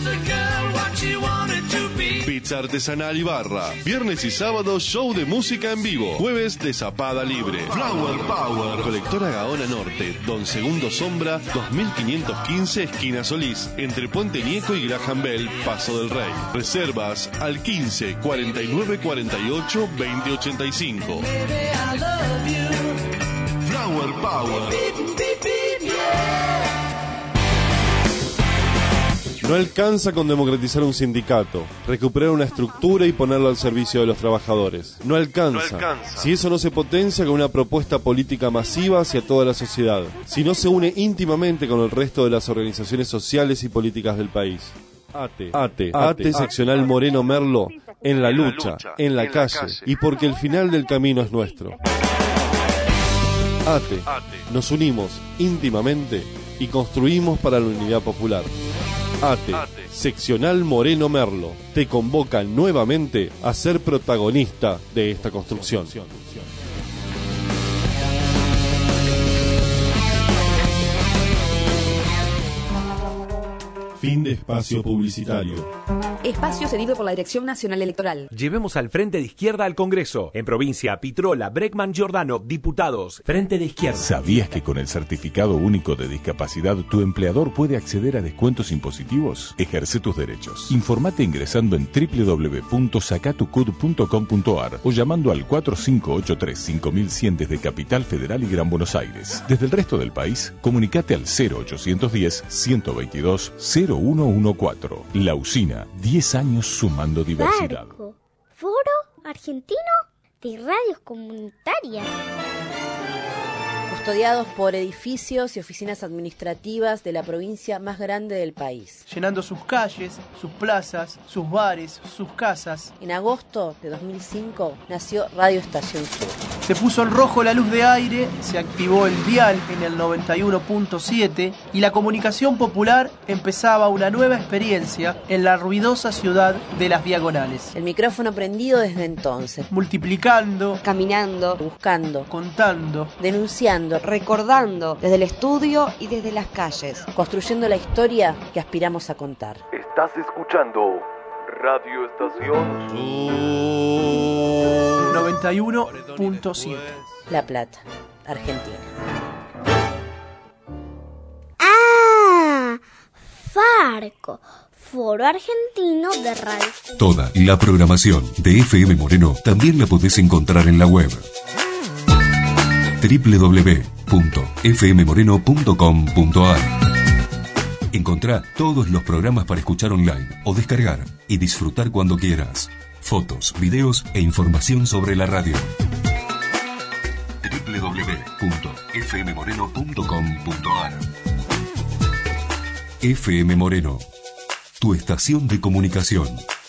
Pizza artesanal y barra. Viernes y sábado, show de música en vivo. Jueves de zapada libre. Flower Power. Colectora Gaona Norte, Don Segundo Sombra, 2515, esquina Solís. Entre Puente Nieco y Graham Bell, Paso del Rey. Reservas al 15 49 48 20 85. Flower Power. No alcanza con democratizar un sindicato, recuperar una estructura y ponerlo al servicio de los trabajadores. No alcanza. Si eso no se potencia con una propuesta política masiva hacia toda la sociedad. Si no se une íntimamente con el resto de las organizaciones sociales y políticas del país. ATE seccional Moreno Merlo, en la lucha, en la calle, y porque el final del camino es nuestro. ATE, nos unimos íntimamente y construimos para la unidad popular. ATE, seccional Moreno Merlo, te convoca nuevamente a ser protagonista de esta construcción. Fin de espacio publicitario. Espacio cedido por la Dirección Nacional Electoral. Llevemos al Frente de Izquierda al Congreso. En provincia, Pitrola, Bregman, Giordano, diputados. Frente de Izquierda. ¿Sabías que con el Certificado Único de Discapacidad tu empleador puede acceder a descuentos impositivos? Ejerce tus derechos. Informate ingresando en www.sacatucud.com.ar o llamando al 4583-5100 desde Capital Federal y Gran Buenos Aires. Desde el resto del país, comunicate al 0810-122-0114. La Usina, 10 años sumando diversidad. Barco, Foro Argentino de Radios Comunitarias. Custodiados por edificios y oficinas administrativas de la provincia más grande del país. Llenando sus calles, sus plazas, sus bares, sus casas. En agosto de 2005 nació Radio Estación Sur. Se puso en rojo la luz de aire, se activó el dial en el 91.7 y la comunicación popular empezaba una nueva experiencia en la ruidosa ciudad de Las Diagonales. El micrófono prendido desde entonces. Multiplicando, caminando, buscando, contando, denunciando, recordando desde el estudio y desde las calles, construyendo la historia que aspiramos a contar. Estás escuchando Radio Estación 91.7 La Plata, Argentina. ¡Ah! Farco, Foro Argentino de Radio. Toda la programación de FM Moreno también la podés encontrar en la web www.fmmoreno.com.ar. Encontrá todos los programas para escuchar online o descargar y disfrutar cuando quieras. Fotos, videos e información sobre la radio. www.fmmoreno.com.ar. FM Moreno, tu estación de comunicación.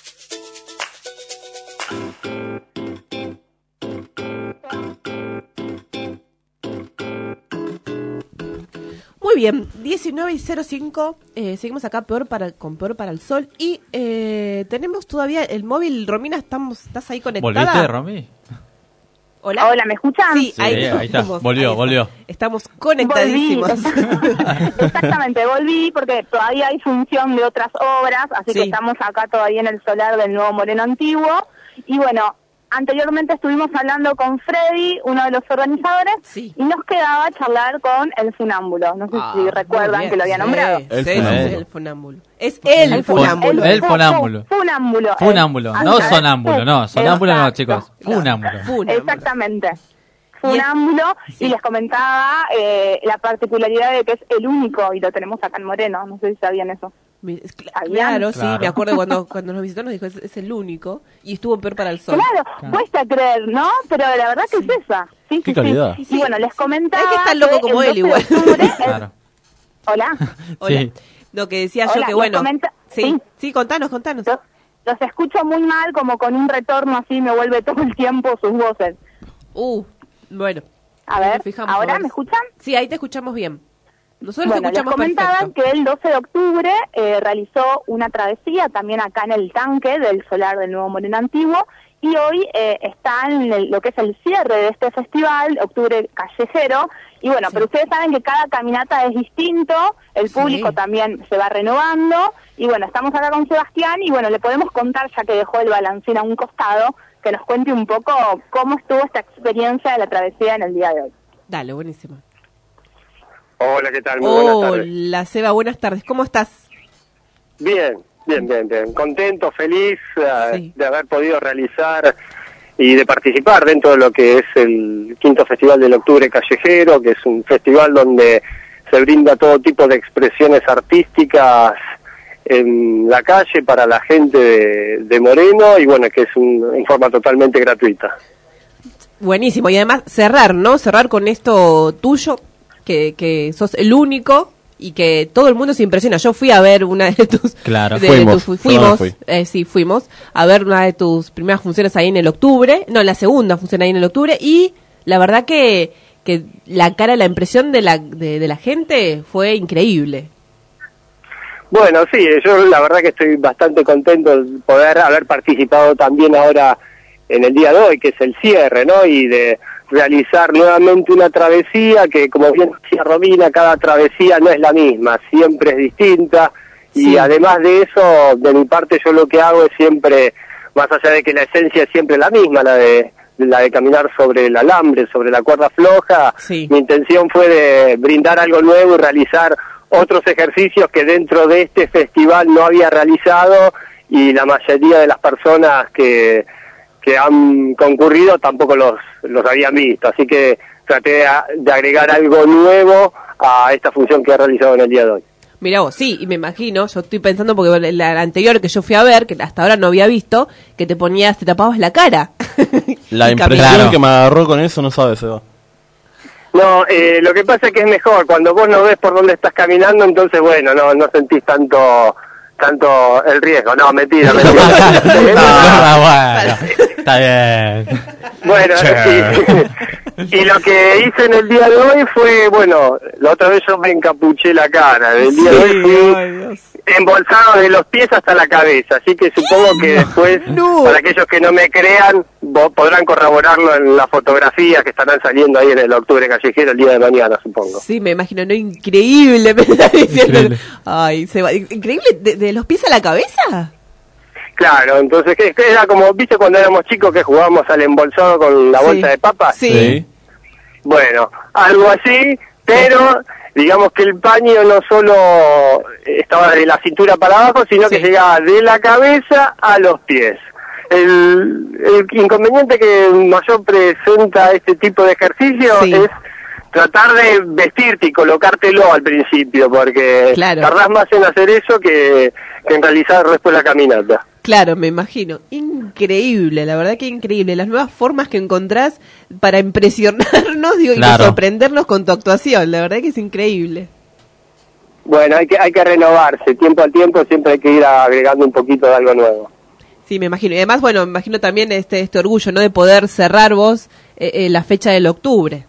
Muy bien, 19:05, seguimos acá con Peor para el Sol y tenemos todavía el móvil. Romina, ¿estás ahí conectada? ¿Volviste, Romy? Hola, hola, ¿me escuchan? Sí, ahí está, volvió. Estamos conectadísimos. Exactamente, volví porque todavía hay función de otras obras, así que estamos acá todavía en el solar del Nuevo Moreno Antiguo. Y bueno, anteriormente estuvimos hablando con Freddy, uno de los organizadores, y nos quedaba charlar con el Funámbulo. No sé si recuerdan que lo había nombrado. El Funámbulo. Es el Funámbulo. El Funámbulo. Funámbulo, no sonámbulo, no. Sonámbulo no, chicos. Funámbulo. Exactamente. Funámbulo, y les comentaba la particularidad de que es el único, y lo tenemos acá en Moreno. No sé si sabían eso. Claro, sí, me acuerdo cuando nos visitó nos dijo es el único y estuvo Peor para el Sol. Claro, cuesta creer, ¿no? Pero la verdad que es esa. Sí, qué calidad. Y bueno, les comentaba. Hay que estar loco como él igual. Claro. Hola. Hola. Lo que decía yo que bueno. Sí, contanos. Los escucho muy mal, como con un retorno así, me vuelve todo el tiempo sus voces. Bueno. A ver, ¿ahora me escuchan? Sí, ahí te escuchamos bien. Nosotros bueno, te escuchamos les comentaban que el 12 de octubre realizó una travesía también acá en el tanque del solar del Nuevo Moreno Antiguo, y hoy está en lo que es el cierre de este festival, Octubre Callejero, y bueno, pero ustedes saben que cada caminata es distinto, el público también se va renovando, y bueno, estamos acá con Sebastián, y bueno, le podemos contar, ya que dejó el balancín a un costado, que nos cuente un poco cómo estuvo esta experiencia de la travesía en el día de hoy. Dale, buenísimo. Hola, ¿qué tal? Muy buenas tardes. Hola, Seba, buenas tardes. ¿Cómo estás? Bien. Contento, feliz de haber podido realizar y de participar dentro de lo que es el quinto Festival del Octubre Callejero, que es un festival donde se brinda todo tipo de expresiones artísticas en la calle para la gente de Moreno, y bueno, que es en forma totalmente gratuita. Buenísimo, y además cerrar con esto tuyo, que sos el único y que todo el mundo se impresiona. Yo fui a ver una de tus... Claro, fuimos a ver una de tus primeras funciones ahí en el octubre, la segunda función ahí en el octubre, y la verdad que la cara, la impresión de la gente fue increíble. Bueno, sí, yo la verdad que estoy bastante contento de poder haber participado también ahora en el día de hoy, que es el cierre, ¿no? Y de realizar nuevamente una travesía que, como bien decía Romina, cada travesía no es la misma, siempre es distinta, Y además de eso, de mi parte, yo lo que hago es siempre, más allá de que la esencia es siempre la misma, la de caminar sobre el alambre, sobre la cuerda floja, mi intención fue de brindar algo nuevo y realizar otros ejercicios que dentro de este festival no había realizado, y la mayoría de las personas que han concurrido tampoco los habían visto, así que traté de agregar algo nuevo a esta función que he realizado en el día de hoy. Mirá vos, sí, y me imagino, yo estoy pensando, porque la anterior que yo fui a ver, que hasta ahora no había visto, que te tapabas la cara. La impresión que me agarró con eso no sabes, Seba. No, lo que pasa es que es mejor, cuando vos no ves por dónde estás caminando, entonces bueno, no sentís tanto el riesgo. No, mentira. Bueno, está bien. Bueno, y lo que hice en el día de hoy fue, bueno, la otra vez yo me encapuché la cara, el día de hoy fui embolsado de los pies hasta la cabeza, así que supongo que después, para aquellos que no me crean, podrán corroborarlo en las fotografías que estarán saliendo ahí en el Octubre Callejero el día de mañana, supongo. Sí, me imagino, ¿no? Increíble, me está diciendo. Increíble. Ay, increíble, ¿de los pies a la cabeza? Claro, entonces que era como, ¿viste cuando éramos chicos que jugábamos al embolsado con la bolsa de papas? Sí. Bueno, algo así, pero digamos que el paño no solo estaba de la cintura para abajo, sino que llegaba de la cabeza a los pies. El inconveniente que mayor presenta este tipo de ejercicio es tratar de vestirte y colocártelo al principio, porque tardás más en hacer eso que en realizar después la caminata. Claro, me imagino. Increíble, la verdad que increíble. Las nuevas formas que encontrás para impresionarnos, y sorprendernos con tu actuación. La verdad que es increíble. Bueno, hay que renovarse. Tiempo al tiempo siempre hay que ir agregando un poquito de algo nuevo. Sí, me imagino. Y además, bueno, me imagino también este orgullo, ¿no? De poder cerrar vos la fecha del octubre.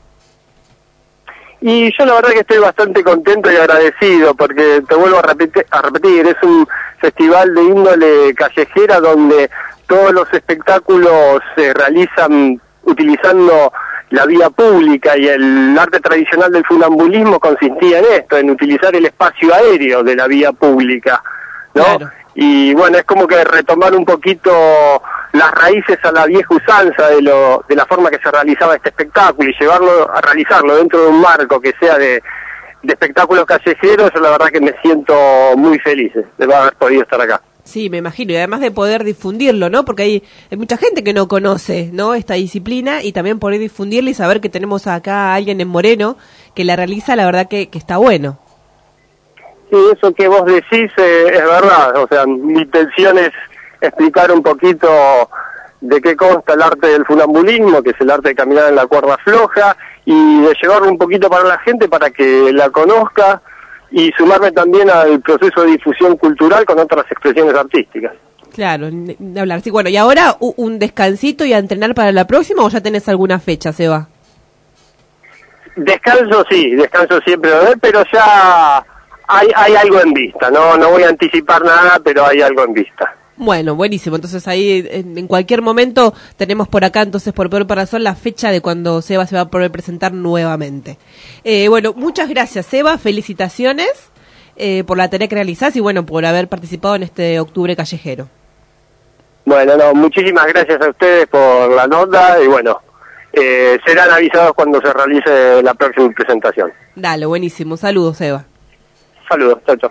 Y yo la verdad que estoy bastante contento y agradecido, porque te vuelvo a repetir, es un festival de índole callejera donde todos los espectáculos se realizan utilizando la vía pública, y el arte tradicional del funambulismo consistía en esto, en utilizar el espacio aéreo de la vía pública, ¿no? Claro. Y bueno, es como que retomar un poquito las raíces a la vieja usanza de la forma que se realizaba este espectáculo, y llevarlo a realizarlo dentro de un marco que sea de espectáculos callejeros. Yo la verdad que me siento muy feliz de haber podido estar acá. Sí, me imagino, y además de poder difundirlo, ¿no? Porque hay mucha gente que no conoce, ¿no?, esta disciplina, y también poder difundirla y saber que tenemos acá a alguien en Moreno que la realiza, la verdad que está bueno. Sí, eso que vos decís es verdad, o sea, mi intención es explicar un poquito de qué consta el arte del funambulismo, que es el arte de caminar en la cuerda floja, y de llevarlo un poquito para la gente para que la conozca, y sumarme también al proceso de difusión cultural con otras expresiones artísticas. Claro, de hablar. Sí, bueno, y ahora un descansito y a entrenar para la próxima, ¿o ya tenés alguna fecha, Seba? Descanso siempre, pero ya hay algo en vista, no voy a anticipar nada, pero hay algo en vista. Bueno, buenísimo. Entonces ahí en cualquier momento tenemos por acá, entonces por Peor Corazón, la fecha de cuando Seba se va a poder presentar nuevamente. Bueno, muchas gracias, Seba. Felicitaciones por la tarea que realizás y bueno, por haber participado en este Octubre Callejero. Bueno, muchísimas gracias a ustedes por la nota y bueno, serán avisados cuando se realice la próxima presentación. Dale, buenísimo. Saludos, Seba. Saludos, chao.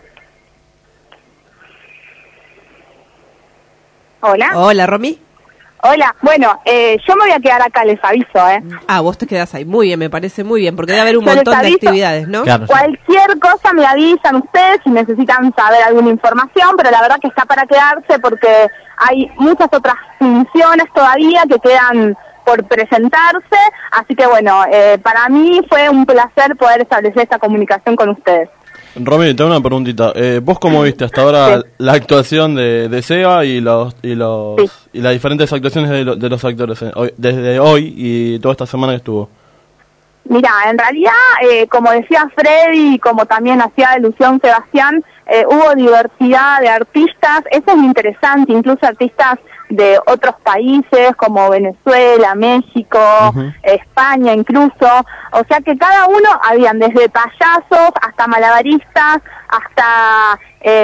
Hola. Hola, Romy. Hola, bueno, yo me voy a quedar acá, les aviso, Ah, vos te quedás ahí. Muy bien, me parece muy bien, porque debe haber un montón de actividades, ¿no? Claro. Cualquier cosa me avisan ustedes si necesitan saber alguna información, pero la verdad que está para quedarse porque hay muchas otras funciones todavía que quedan por presentarse, así que bueno, para mí fue un placer poder establecer esta comunicación con ustedes. Romy, te hago una preguntita. ¿Vos cómo viste hasta ahora la actuación de Seba y las diferentes actuaciones de los actores desde hoy y toda esta semana que estuvo? Mira, en realidad, como decía Freddy y como también hacía alusión Sebastián, hubo diversidad de artistas, eso es interesante, incluso artistas de otros países como Venezuela, México, España incluso, o sea que cada uno habían desde payasos hasta malabaristas, hasta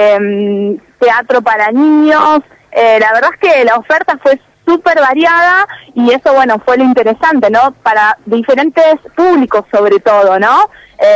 teatro para niños. La verdad es que la oferta fue súper variada y eso, bueno, fue lo interesante, ¿no? Para diferentes públicos sobre todo, ¿no?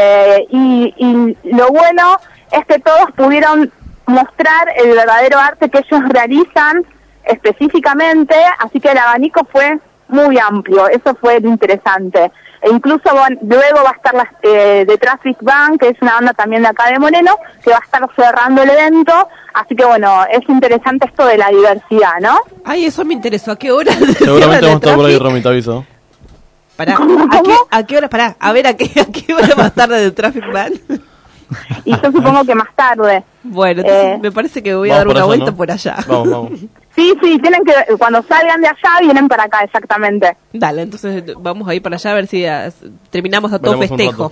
Y lo bueno es que todos pudieron mostrar el verdadero arte que ellos realizan específicamente, así que el abanico fue muy amplio, eso fue lo interesante. E incluso bueno, luego va a estar The Traffic Band, que es una banda también de acá de Moreno, que va a estar cerrando el evento, así que bueno, es interesante esto de la diversidad, ¿no? Ay, eso me interesó, ¿a qué hora? Seguramente vamos a estar por ahí, Romy, te aviso. Pará, ¿a qué hora? Pará, a ver, ¿a qué hora más tarde de Traffic Band? Y yo supongo que más tarde. Bueno, entonces me parece que voy a dar una vuelta, ¿no?, por allá. Vamos. Sí, tienen que, cuando salgan de allá, vienen para acá, exactamente. Dale, entonces vamos a ir para allá a ver si terminamos a todo festejo.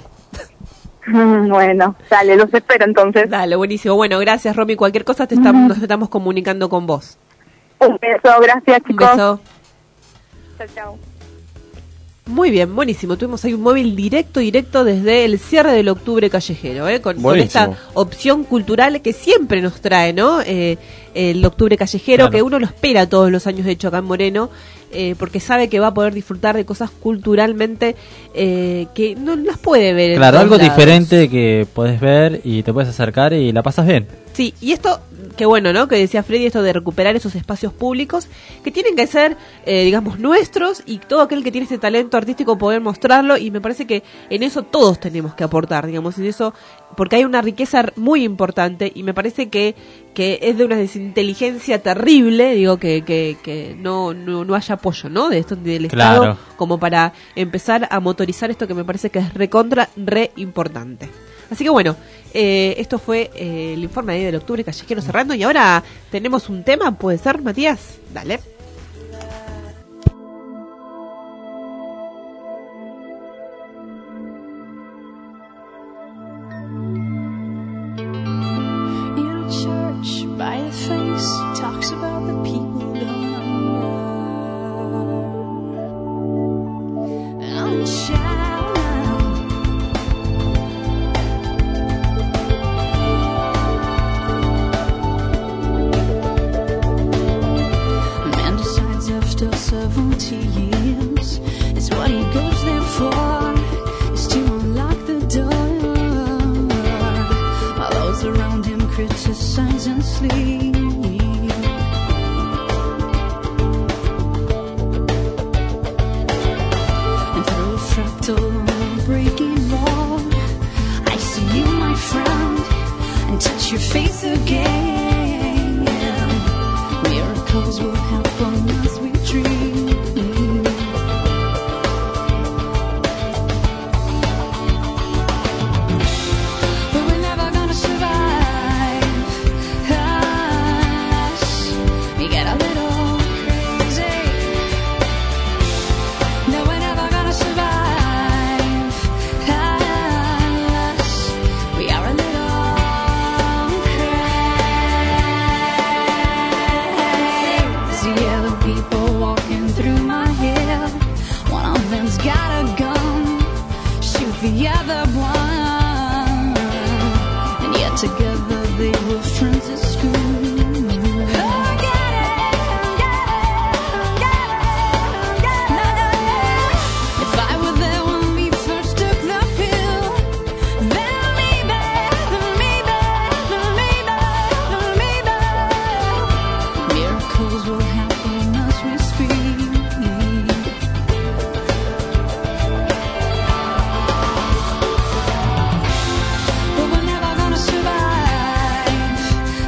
Bueno, dale, los espero entonces. Dale, buenísimo. Bueno, gracias, Romy. Cualquier cosa nos estamos comunicando con vos. Un beso, gracias, chicos. Un beso. Chao. Muy bien, buenísimo. Tuvimos ahí un móvil directo desde el cierre del Octubre Callejero, con esta opción cultural que siempre nos trae, ¿no? El Octubre Callejero, claro, que uno lo espera todos los años, de hecho, acá en Moreno, porque sabe que va a poder disfrutar de cosas culturalmente que no las puede ver. Claro, algo diferente que podés ver y te puedes acercar y la pasas bien. Sí, y esto, qué bueno, ¿no? Que decía Freddy, esto de recuperar esos espacios públicos que tienen que ser, digamos, nuestros, y todo aquel que tiene este talento artístico poder mostrarlo, y me parece que en eso todos tenemos que aportar, digamos, en eso, porque hay una riqueza muy importante, y me parece que es de una desinteligencia terrible, digo, que no haya apoyo, ¿no? De esto del claro, Estado, como para empezar a motorizar esto que me parece que es re importante. Así que bueno, esto fue el informe ahí del Octubre Callejero cerrando, y ahora tenemos un tema, ¿puede ser, Matías? Dale. In a church by the face talks about the people gone under. And I'm after 70 years is what he goes there for, is to unlock the door while those around him criticize and sleep. And through a fractal breaking wall, I see you, my friend, and touch your face again. Miracles will happen as we dream. But we're never gonna survive us. We get a little crazy. No, we're never gonna survive us. We are a little crazy. Yeah, the people walking through my head, one of them's got a gun, shoot the other one, and yet together they were friends at school. If I were there when we first took the pill, then maybe miracles will happen as we speak. But we're never gonna survive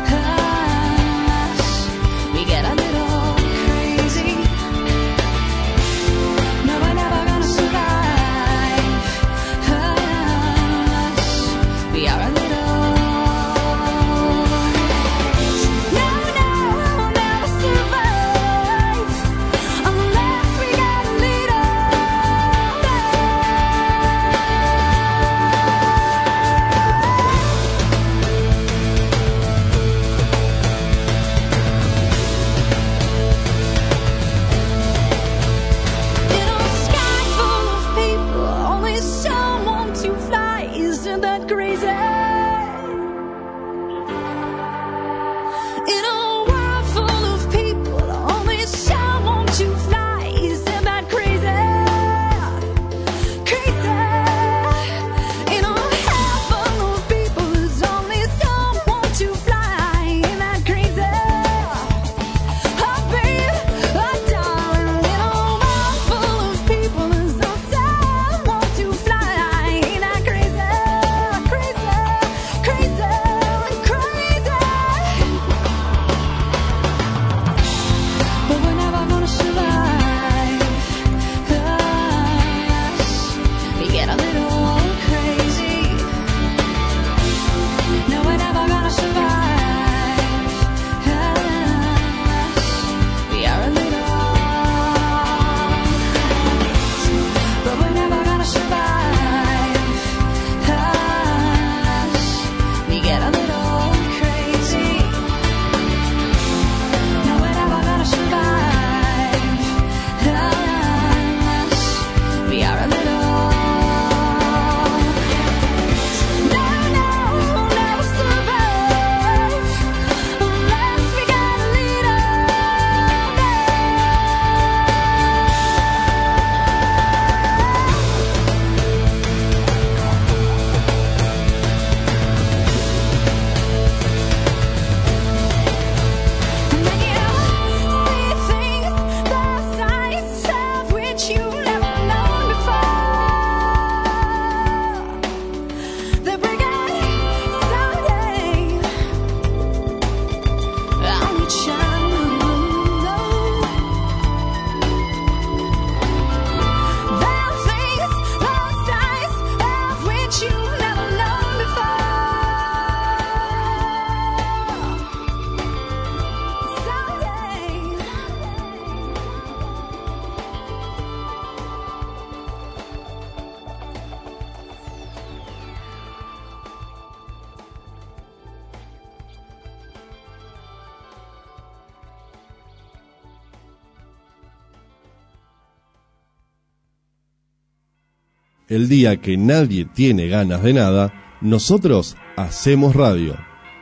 El día que nadie tiene ganas de nada, nosotros hacemos radio.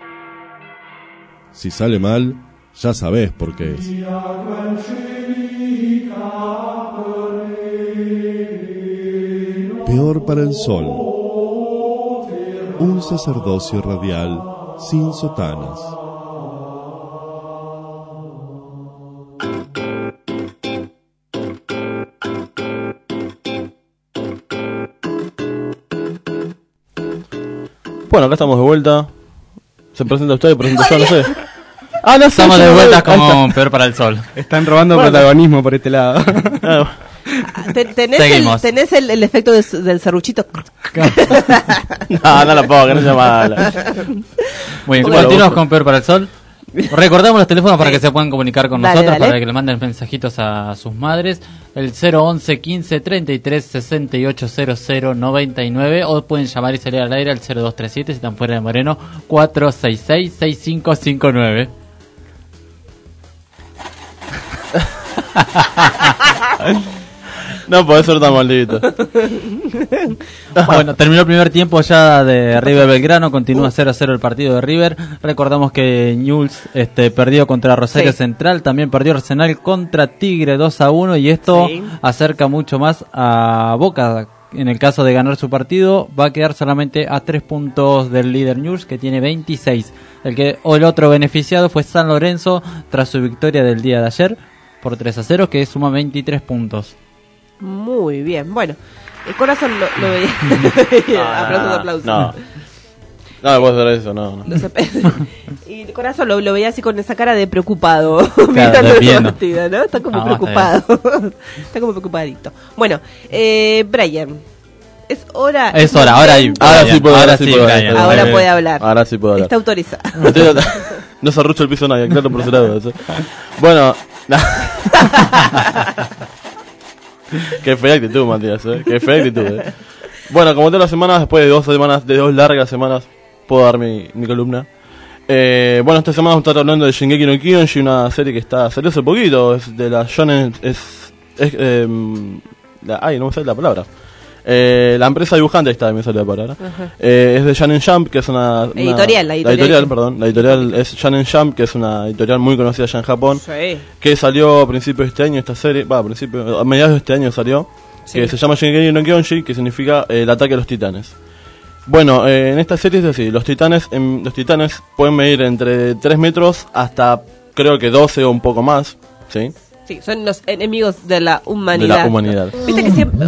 Si sale mal, ya sabés por qué es. Peor para el sol. Un sacerdocio radial sin sotanas. Bueno, acá estamos de vuelta. Se presenta usted, presento yo, no sé. Ah, no sé. Estamos de vuelta con Peor para el Sol. Están robando protagonismo por este lado. ¿Tenés el efecto del serruchito? No la pongo, que no sea mala. Muy bien, continuamos con Peor para el Sol. Recordamos los teléfonos para que se puedan comunicar con nosotros, para que les manden mensajitos a sus madres. El 011 15 33 68 00 99, o pueden llamar y salir al aire al 0237 si están fuera de Moreno 466 6559. No podés ser tan maldito. Bueno, terminó el primer tiempo ya de River Belgrano, continúa 0-0 el partido de River. Recordamos que Newell's perdió contra Rosario Central, también perdió Arsenal contra Tigre 2-1, y esto acerca mucho más a Boca. En el caso de ganar su partido, va a quedar solamente a 3 puntos del líder Newell's, que tiene 26. El otro beneficiado fue San Lorenzo tras su victoria del día de ayer por 3-0, que suma 23 puntos. Muy bien, bueno, el corazón lo veía. Aplausos. No puedo hacer eso, no. Y el corazón lo veía así con esa cara de preocupado. Claro, mirando la partida, ¿no? Está como preocupado. Está como preocupadito. Bueno, Brian, es hora. Ahora sí puedo hablar. Ahora puede hablar. Ahora sí puedo hablar. Está autorizado. No se arrucha el piso nadie, claro, por ese lado. Bueno. Qué fea actitud, Matías, qué fea actitud, Bueno, como todas las semanas, después de dos largas semanas, puedo dar mi columna. Bueno, esta semana vamos a estar hablando de Shingeki no Kyojin, una serie que salió hace poquito, es de la Shonen, no me sale la palabra. La empresa dibujante, me salió la palabra. Es de Shonen Jump, que es una editorial. La editorial es Shonen Jump, que es una editorial muy conocida allá en Japón. Que salió a principios de este año esta serie, a mediados de este año salió. Que se llama Shingeki no Kyojin, que significa el ataque a los titanes. Bueno, en esta serie es así, los titanes pueden medir entre 3 metros hasta creo que 12 o un poco más, ¿sí? Sí, son los enemigos de la humanidad. Viste que siempre...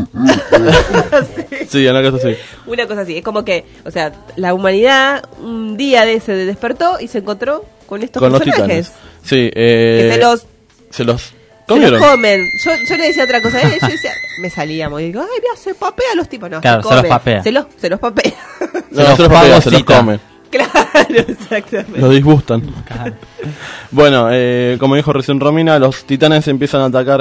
Sí, una cosa así. Una cosa así, es como que, o sea, la humanidad un día se despertó y se encontró con estos personajes. Sí, que se los comen. Yo le decía otra cosa, yo decía, me salíamos y digo, ay, mira, se papea a los tipos. No, claro, se los papea. Se los papea. Se los come. Claro, exactamente. Los disgustan. Bueno, como dijo recién Romina, los titanes empiezan a atacar.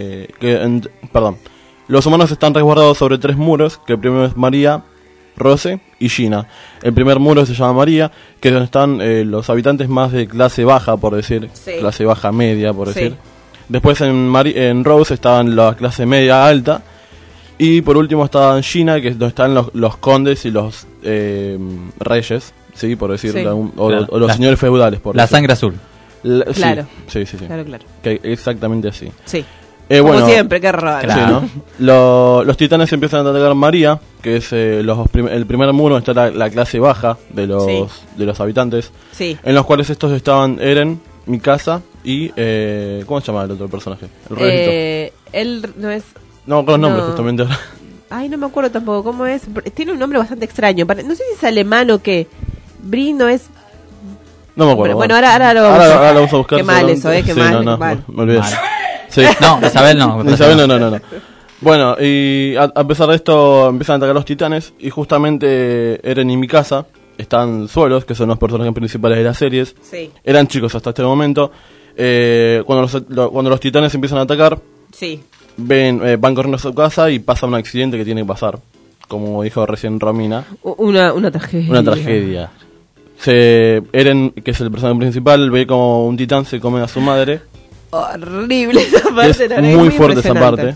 Los humanos están resguardados sobre 3 muros, que el primero es María, Rose y Gina. El primer muro se llama María, que es donde están los habitantes más de clase baja, por decir, clase baja media, por decir. Después en Rose estaban la clase media alta. Y por último estaban Gina, que es donde están los condes y los reyes, sí, por decirlo, o los señores feudales, por la sangre azul. Claro. Sí. Claro. Que exactamente así. Sí. Como siempre, qué raro. Claro. Sí, ¿no? Los titanes empiezan a atacar María, que es el primer muro, está la clase baja de los habitantes, en los cuales estos estaban Eren, Mikasa y ¿cómo se llama el otro personaje? El rojito. Él no es... No, con los nombres justamente. Ay, no me acuerdo tampoco cómo es. Tiene un nombre bastante extraño. No sé si es alemán o qué. Brino es... No me acuerdo. Bueno, ahora lo vamos a buscar. Qué mal eso, qué mal. No, mal. Me olvidé. Sí. No, Isabel no. No. Bueno, y a pesar de esto empiezan a atacar los titanes. Y justamente Eren y Mikasa están solos, que son los personajes principales de las series. Sí. Eran chicos hasta este momento. Cuando los titanes empiezan a atacar, van corriendo a su casa y pasa un accidente que tiene que pasar. Como dijo recién Romina. Una tragedia. Una tragedia. Eren, que es el personaje principal, ve como un titán se come a su madre. horrible esa parte. Es muy fuerte esa parte.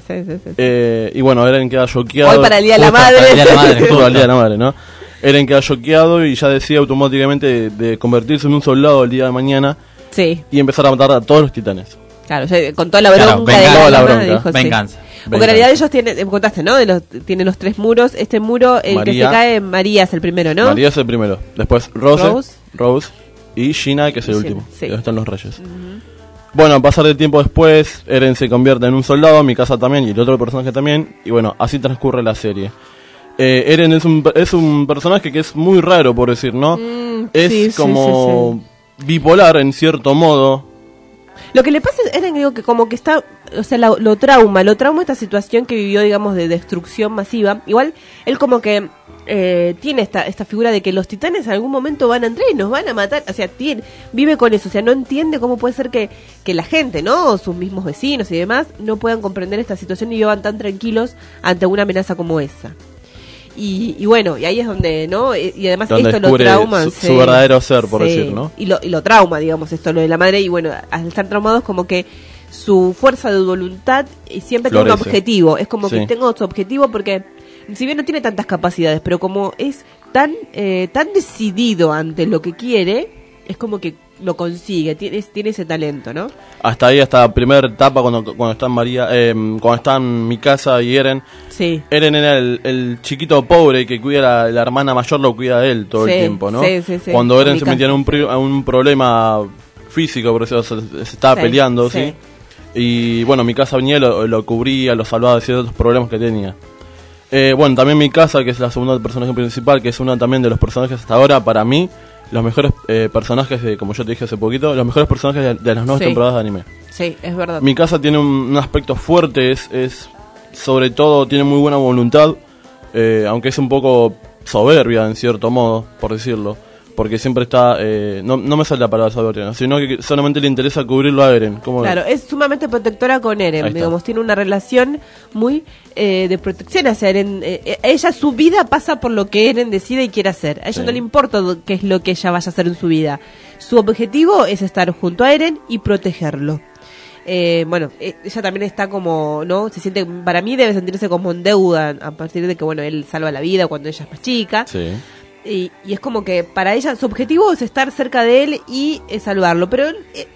Y bueno, Eren queda choqueado. Hoy para el Día de la Madre. Para el Día de la Madre, justo el Día de la Madre, ¿no? Eren queda choqueado y ya decide automáticamente de convertirse en un soldado el día de mañana. Sí. Y empezar a matar a todos los titanes. Claro, con toda la bronca venganza. Venganza. Porque en realidad ellos tienen, me contaste, ¿no? Tienen los 3 muros. Este muro, el que se cae, María es el primero, ¿no? María es el primero. Después Rose y Gina, que es el último. Sí. Donde están los reyes. Bueno, a pasar del tiempo después, Eren se convierte en un soldado, Mikasa también, y el otro personaje también. Y bueno, así transcurre la serie. Eren es un personaje que es muy raro, por decir, ¿no? Es como bipolar, en cierto modo. Lo que le pasa a Eren, digo, que como que está, o sea, lo trauma esta situación que vivió, digamos, de destrucción masiva. Igual, él como que tiene esta figura de que los titanes en algún momento van a entrar y nos van a matar. O sea, vive con eso, o sea, no entiende cómo puede ser que la gente, ¿no? Sus mismos vecinos y demás, no puedan comprender esta situación y vivan tan tranquilos ante una amenaza como esa. Y bueno, y ahí es donde, ¿no? Y además donde esto lo trauma. Su verdadero ser, por decir, ¿no? Y lo trauma, digamos, esto, lo de la madre. Y bueno, al estar traumados, como que su fuerza de voluntad siempre tiene un objetivo. Es como que tengo su objetivo porque, si bien no tiene tantas capacidades, pero como es tan decidido ante lo que quiere, es como que lo consigue, tiene ese talento, ¿no? Hasta ahí, hasta la primera etapa, cuando están cuando están Mikasa y Eren. Sí. Eren era el chiquito pobre que cuida la hermana mayor, lo cuida de él todo el tiempo, ¿no? Sí. Cuando Eren se metía en un problema físico, por eso se estaba peleando, ¿sí? Y bueno, Mikasa venía, lo cubría, lo salvaba de ciertos problemas que tenía. Bueno, también Mikasa, que es la segunda personaje principal, que es uno también de los personajes hasta ahora, para mí, los mejores personajes como yo te dije hace poquito, los mejores personajes de las nuevas temporadas de anime. Sí, es verdad. Mikasa tiene un aspecto fuerte, es sobre todo tiene muy buena voluntad, aunque es un poco soberbia en cierto modo, por decirlo, porque siempre está, no me sale la palabra soberbia, sino que solamente le interesa cubrirlo a Eren. Claro, es sumamente protectora con Eren, digamos, tiene una relación muy de protección hacia Eren. Ella, su vida pasa por lo que Eren decide y quiere hacer. A ella no le importa qué es lo que ella vaya a hacer en su vida. Su objetivo es estar junto a Eren y protegerlo. Bueno, ella también está como, ¿no? Se siente, para mí debe sentirse como en deuda a partir de que, bueno, él salva la vida cuando ella es más chica. Sí. Y es como que para ella su objetivo es estar cerca de él y salvarlo, pero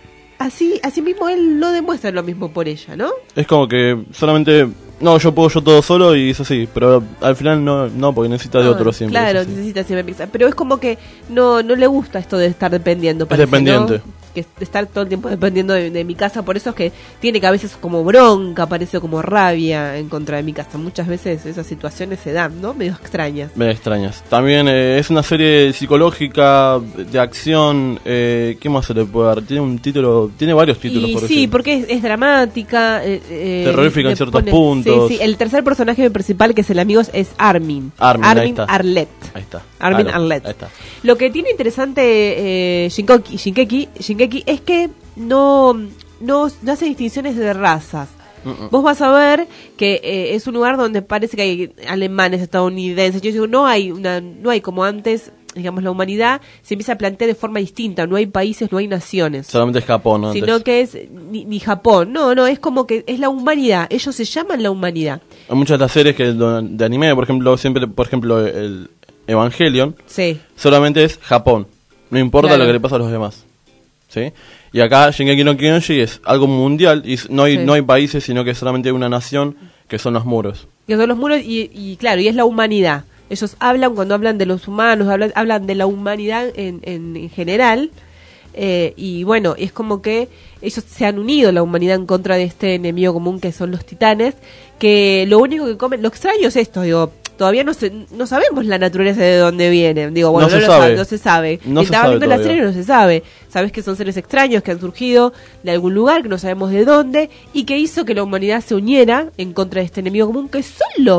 así mismo él no demuestra lo mismo por ella, ¿no? Es como que solamente, no, yo puedo yo todo solo y es así, pero al final no porque necesita de otro siempre. Claro, necesita siempre, pero es como que no le gusta esto de estar dependiendo. Es dependiente. ¿no? Que estar todo el tiempo dependiendo de Mikasa, por eso es que tiene que a veces como bronca, parece como rabia en contra de Mikasa. Muchas veces esas situaciones se dan, ¿no? Medio extrañas. También es una serie psicológica, de acción, ¿qué más se le puede dar? Tiene varios títulos, por decir. porque es dramática, terrorífica en ciertos puntos. Sí, el tercer personaje principal, que es el amigo, es Armin Arlet. Ahí está. Armin Arlet. Ahí está. Lo que tiene interesante Shingeki es que no hace distinciones de razas. Vos vas a ver que es un lugar donde parece que hay alemanes, estadounidenses. Yo digo, no hay como antes, digamos, la humanidad se empieza a plantear de forma distinta. No hay países, no hay naciones. Solamente es Japón, ¿no? Sino que es ni Japón. No, es como que es la humanidad. Ellos se llaman la humanidad. Hay muchas de las series de anime, por ejemplo, el Evangelion, solamente es Japón. No importa lo que le pasa a los demás. ¿Sí? Y acá Shingeki no Kyojin es algo mundial y no hay países, sino que solamente una nación, que son los muros. Que son los muros y claro, y es la humanidad. Ellos hablan, cuando hablan de los humanos, hablan de la humanidad en general. Y bueno, es como que ellos se han unido, la humanidad, en contra de este enemigo común que son los titanes, que lo único que comen, lo extraño es esto, digo, todavía no sabemos la naturaleza de dónde vienen, digo, bueno, no se sabe. Estaba viendo la serie, no se sabe. Sabes que son seres extraños que han surgido de algún lugar, que no sabemos de dónde, y que hizo que la humanidad se uniera en contra de este enemigo común que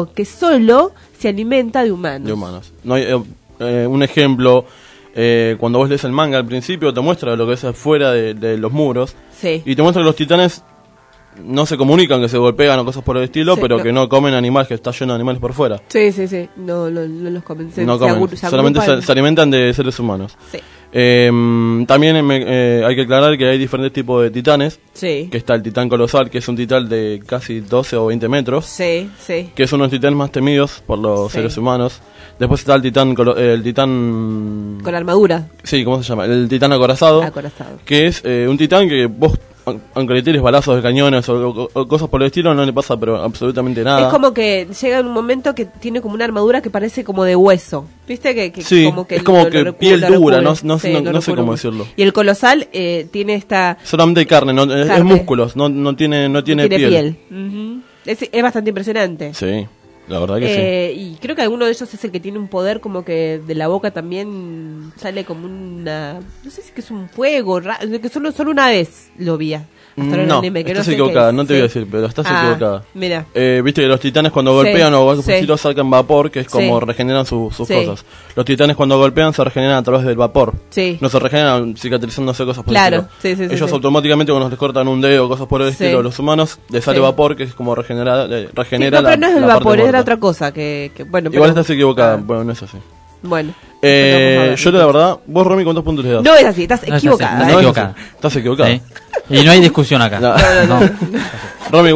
solo se alimenta de humanos. No hay, un ejemplo, cuando vos lees el manga al principio te muestra lo que es afuera de los muros, y te muestra que los titanes no se comunican, que se golpean o cosas por el estilo, pero que no comen animales, que está lleno de animales por fuera. Sí, no los comen. Solamente se alimentan de seres humanos. También hay que aclarar que hay diferentes tipos de titanes. Sí. Que está el titán colosal, que es un titán de casi 12 o 20 metros. Sí, sí. Que es uno de los titanes más temidos por los seres humanos. Después está el titán con armadura. Sí, ¿cómo se llama? El titán acorazado. Que es un titán que vos, aunque le tires balazos de cañones o cosas por el estilo, no le pasa pero absolutamente nada. Es como que llega en un momento que tiene como una armadura que parece como de hueso. ¿Viste? Sí, como que es como que piel dura, no sé cómo decirlo. Y el colosal tiene esta... Solamente carne, es músculos, no tiene piel. Uh-huh. Es bastante impresionante. Sí. La verdad que y creo que alguno de ellos es el que tiene un poder como que de la boca también sale como una... No sé si que es un fuego, que solo una vez lo vi. No, estás equivocada, no te voy a decir, pero estás equivocada. Mira. Viste que los titanes cuando golpean o algo así sacan vapor, que es como regeneran sus cosas. Los titanes cuando golpean se regeneran a través del vapor. No se regeneran cicatrizándose cosas por el estilo. Ellos automáticamente cuando les cortan un dedo o cosas por el estilo, los humanos les sale vapor, que es como regenera no, pero no es el vapor, era otra cosa que bueno. Igual estás equivocada, bueno, no es así. Bueno. Yo la verdad, vos Romy, ¿cuántos puntos le das? No es así, estás equivocada. Estás equivocada. Sí. Y no hay discusión acá. No. Romy,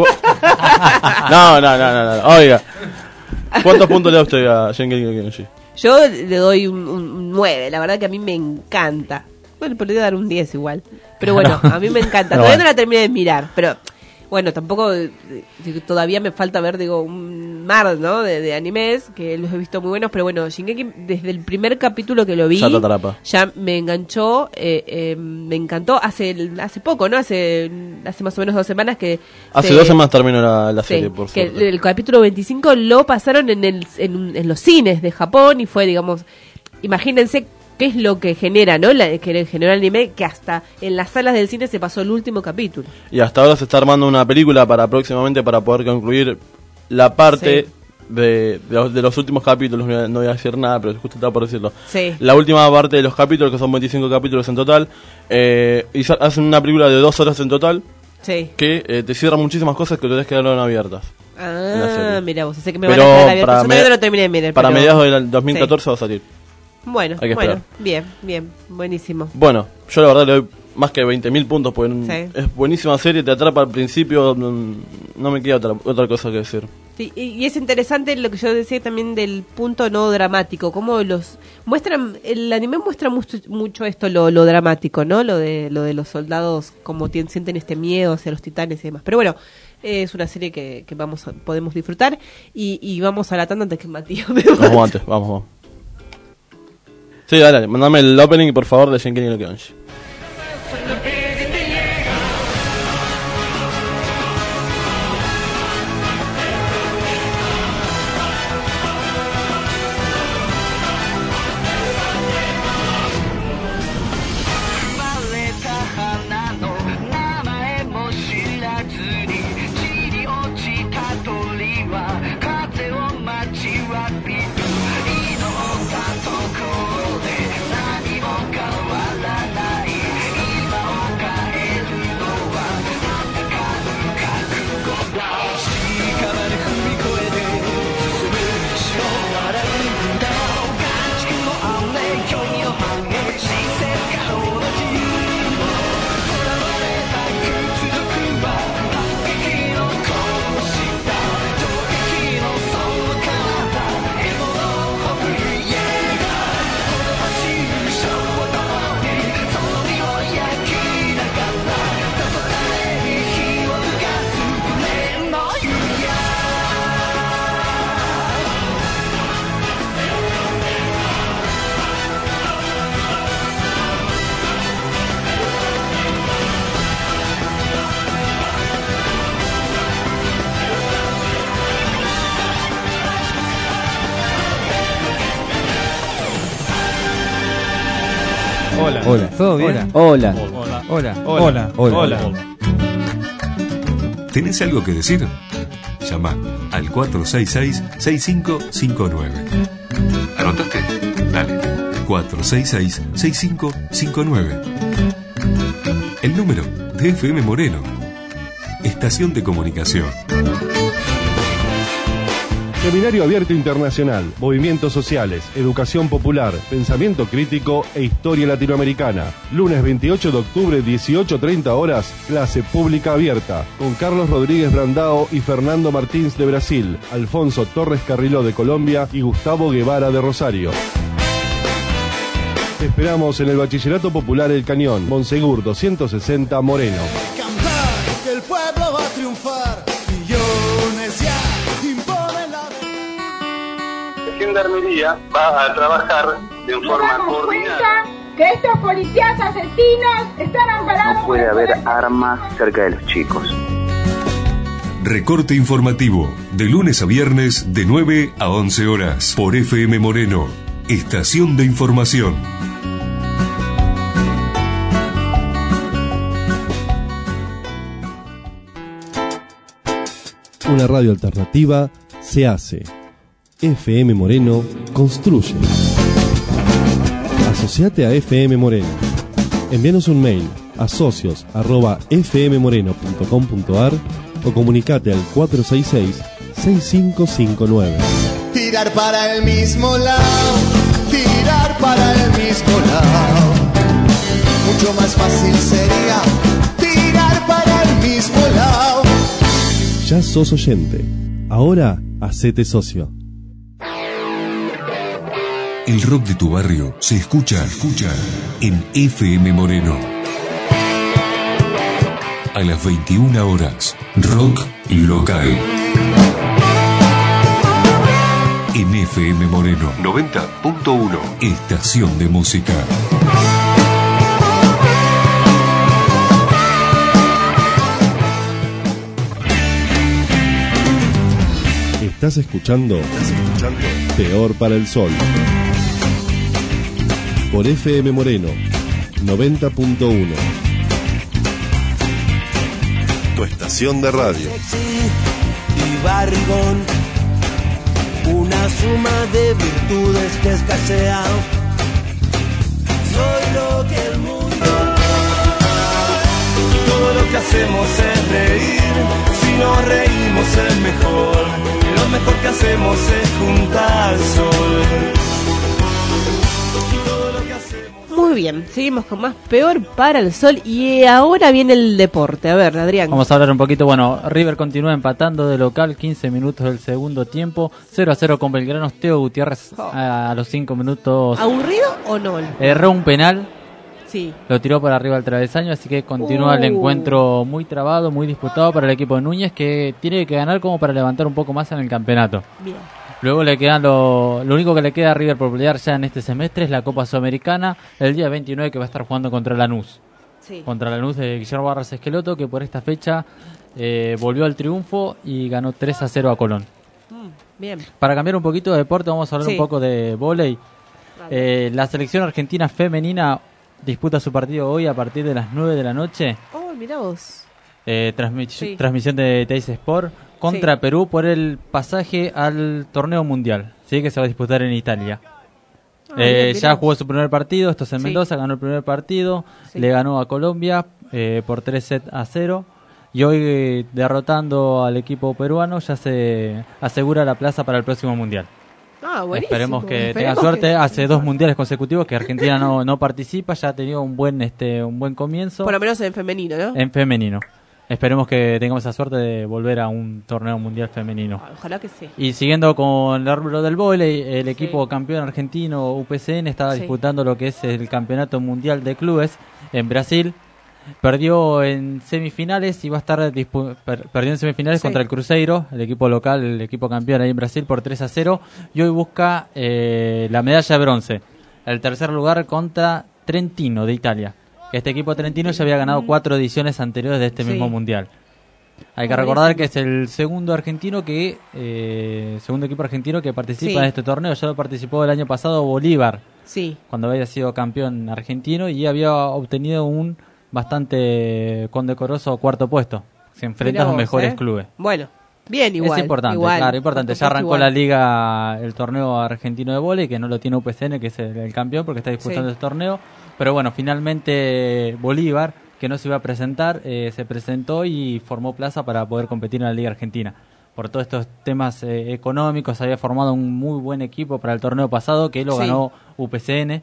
no. Oiga, ¿cuántos puntos le da usted a Shingeki no Kyojin? Yo le doy un 9, la verdad que a mí me encanta. Bueno, podría dar un 10 igual. Pero bueno, a mí me encanta. Todavía no la terminé de mirar, pero... Bueno, tampoco todavía me falta ver, un mar, ¿no? De animes, que los he visto muy buenos, pero bueno, Shingeki, desde el primer capítulo que lo vi, ya me enganchó, me encantó hace poco, ¿no? Hace más o menos 2 semanas que... Hace 2 semanas terminó la serie, por que suerte. El capítulo 25 lo pasaron en los cines de Japón y fue, digamos, imagínense qué es lo que genera, ¿no? Que generó el anime, que hasta en las salas del cine se pasó el último capítulo. Y hasta ahora se está armando una película próximamente para poder concluir la parte de los últimos capítulos. No voy a decir nada, pero justo estaba por decirlo. La última parte de los capítulos, que son 25 capítulos en total, y hacen una película de 2 horas en total, que te cierra muchísimas cosas que todavía quedaron abiertas. Mira vos, sé que me van a quedar abiertas. Yo todavía no lo terminé de mirar. Para mediados del 2014 va a salir. Bueno, bien, buenísimo. Bueno, yo la verdad le doy más que 20.000 puntos, porque es buenísima serie, te atrapa al principio, no me queda otra cosa que decir. Sí, y es interesante lo que yo decía también del punto no dramático, como el anime muestra mucho esto, lo dramático, ¿no? Lo de los soldados, como sienten este miedo hacia los titanes y demás. Pero bueno, es una serie que podemos disfrutar, y vamos a la tanda antes que Matías me Vamos. Sí, dale, mandame el opening, por favor, de Shingeki no Kyojin. Hola. ¿Todo bien? Hola. ¿Tenés algo que decir? Llama al 466-6559. ¿Anotaste? Dale. 466-6559. El número de FM Moreno. Estación de comunicación. Seminario Abierto Internacional, Movimientos Sociales, Educación Popular, Pensamiento Crítico e Historia Latinoamericana. Lunes 28 de octubre, 18:30 horas, clase pública abierta, con Carlos Rodríguez Brandao y Fernando Martins de Brasil, Alfonso Torres Carriló de Colombia y Gustavo Guevara de Rosario. Te esperamos en el Bachillerato Popular El Cañón, Monsegur 260 Moreno. Cantar que el pueblo va a triunfar, millones ya imponen la... Gendarmería va a trabajar de forma coordinada. Que estos policías asesinos están amparados. No puede haber armas cerca de los chicos. Recorte informativo, de lunes a viernes, de 9 a 11 horas, por FM Moreno, estación de información. Una radio alternativa se hace. FM Moreno construye. Asociate a FM Moreno. Envíanos un mail a socios@fmmoreno.com.ar o comunicate al 466-6559. Tirar para el mismo lado, tirar para el mismo lado. Mucho más fácil sería tirar para el mismo lado. Ya sos oyente. Ahora hacete socio. El rock de tu barrio se escucha en FM Moreno. A las 21 horas, rock local. En FM Moreno 90.1, estación de música. Estás escuchando Peor para el Sol. Por FM Moreno 90.1. Tu estación de radio. Y barrigón, una suma de virtudes que escasea. Soy lo que el mundo. Todo lo que hacemos es reír. Si nos reímos es mejor. Lo mejor que hacemos es juntar sol. Muy bien, seguimos con más Peor para el Sol y ahora viene el deporte. A ver, Adrián. Vamos a hablar un poquito, bueno, River continúa empatando de local, 15 minutos del segundo tiempo, 0-0 con Belgrano. Teo Gutiérrez a los 5 minutos. ¿Aburrido o no? Erró un penal. Sí. Lo tiró por arriba del travesaño, así que continúa el encuentro muy trabado, muy disputado para el equipo de Núñez, que tiene que ganar como para levantar un poco más en el campeonato. Bien. Luego le quedan lo único que le queda a River por pelear ya en este semestre es la Copa Sudamericana, el día 29 que va a estar jugando contra Lanús. Sí. Contra Lanús de Guillermo Barros Esqueloto, que por esta fecha volvió al triunfo y ganó 3-0 a Colón. Bien. Para cambiar un poquito de deporte, vamos a hablar un poco de vóley. La selección argentina femenina disputa su partido hoy a partir de las 9 de la noche. Oh, mirá vos. Transmisión de Teis Sport contra Perú por el pasaje al torneo mundial, ¿sí? Que se va a disputar en Italia. Ya jugó su primer partido, esto es en Mendoza, ganó el primer partido, le ganó a Colombia por 3-0 y hoy derrotando al equipo peruano ya se asegura la plaza para el próximo mundial. Esperemos que tenga suerte. Hace 2 mundiales consecutivos que Argentina no participa, ya ha tenido un buen comienzo. Por lo menos en femenino, ¿no? En femenino. Esperemos que tengamos esa suerte de volver a un torneo mundial femenino. Ojalá que sí. Y siguiendo con lo del vóley, el equipo campeón argentino UPCN estaba disputando lo que es el campeonato mundial de clubes en Brasil. Perdió en semifinales y va a estar perdió en semifinales contra el Cruzeiro, el equipo local, el equipo campeón ahí en Brasil por 3-0, y hoy busca la medalla de bronce. El tercer lugar contra Trentino de Italia. Este equipo trentino ya había ganado 4 ediciones anteriores de este mismo mundial. Hay que recordar que es el segundo equipo argentino que participa en este torneo. Ya lo participó el año pasado Bolívar, cuando había sido campeón argentino y había obtenido un bastante condecoroso 4º puesto. Se enfrenta a los mejores clubes. Bueno, bien, igual. Es importante, claro, importante. Ya arrancó la liga, el torneo argentino de vóley, que no lo tiene UPCN, que es el campeón, porque está disputando el torneo. Pero bueno, finalmente Bolívar, que no se iba a presentar, se presentó y formó plaza para poder competir en la Liga Argentina. por todos estos temas económicos. Había formado un muy buen equipo para el torneo pasado, que lo ganó UPCN.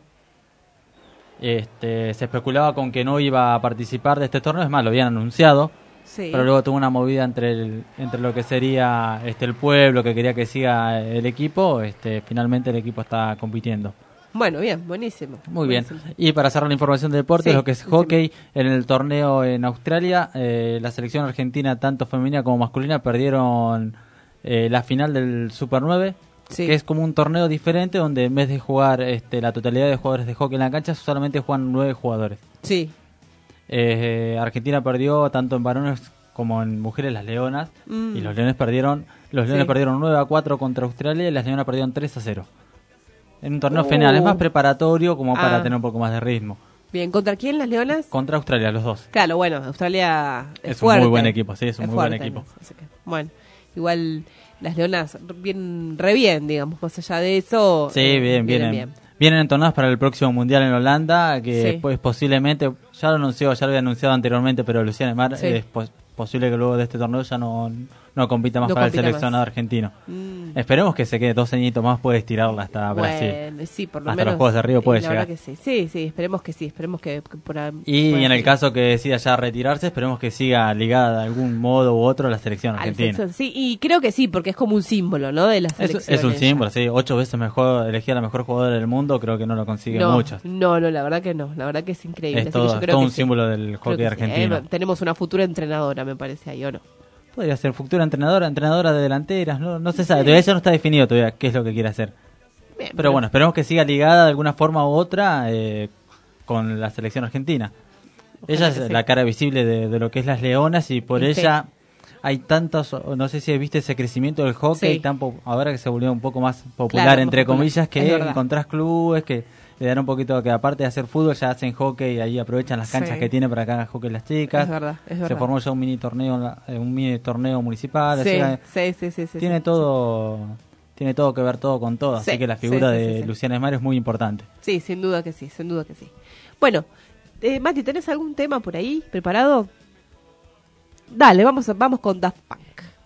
Se especulaba con que no iba a participar de este torneo, es más, lo habían anunciado. Sí. Pero luego tuvo una movida entre lo que sería el pueblo, que quería que siga el equipo. Finalmente el equipo está compitiendo. Bueno, bien, buenísimo. Muy buenísimo. Bien. Y para cerrar la información de deportes, lo que es hockey, en el torneo en Australia, la selección argentina, tanto femenina como masculina, perdieron la final del Super 9, que es como un torneo diferente donde en vez de jugar la totalidad de jugadores de hockey en la cancha, solamente juegan 9 jugadores. Sí. Argentina perdió tanto en varones como en mujeres, las Leonas, y los Leones perdieron 9-4 contra Australia y las Leonas perdieron 3-0. En un torneo final, es más preparatorio como para tener un poco más de ritmo. Bien, ¿contra quién las Leonas? Contra Australia, los dos. Claro, bueno, Australia es fuerte. Un muy buen equipo, sí, es un muy buen equipo. Bueno, igual las Leonas vienen re bien, digamos, más allá de eso. Sí, vienen entonadas para el próximo Mundial en Holanda, que después posiblemente, ya lo había anunciado anteriormente, pero Luciana Emar es posible que luego de este torneo ya no compita más para el seleccionado argentino. Esperemos que se quede 2 añitos más, puede estirarla hasta Brasil. Sí, por lo hasta menos, los Juegos de Río puede llegar. Que sí, esperemos que por ahí. Y en el caso que decida ya retirarse, esperemos que siga ligada de algún modo u otro a la selección argentina. Sí, y creo que sí, porque es como un símbolo, ¿no? De la selección. Es un símbolo, sí. 8 veces elegida la mejor jugadora del mundo, creo que no lo consigue muchos. No, la verdad que no. La verdad que es increíble. Es todo un símbolo del hockey argentino. Tenemos una futura entrenadora, me parece, ahí, ¿o no? Podría ser futura entrenadora de delanteras, no se sabe, todavía ya no está definido todavía qué es lo que quiere hacer. Bien, pero bueno, esperemos que siga ligada de alguna forma u otra con la selección argentina. Ella es la cara visible de lo que es las Leonas y por ella hay tantos, no sé si viste ese crecimiento del hockey, ahora que se volvió un poco más popular, entre comillas, que encontrás clubes que le dan un poquito, que aparte de hacer fútbol ya hacen hockey y ahí aprovechan las canchas que tiene para que hagan hockey las chicas. Es verdad. Se formó ya un mini torneo municipal. Sí. Tiene todo que ver todo con todo, así que la figura de Luciana Esmar es muy importante. Sí, sin duda que sí. Bueno, Mati, ¿tenés algún tema por ahí preparado? Dale, vamos con Daft Punk.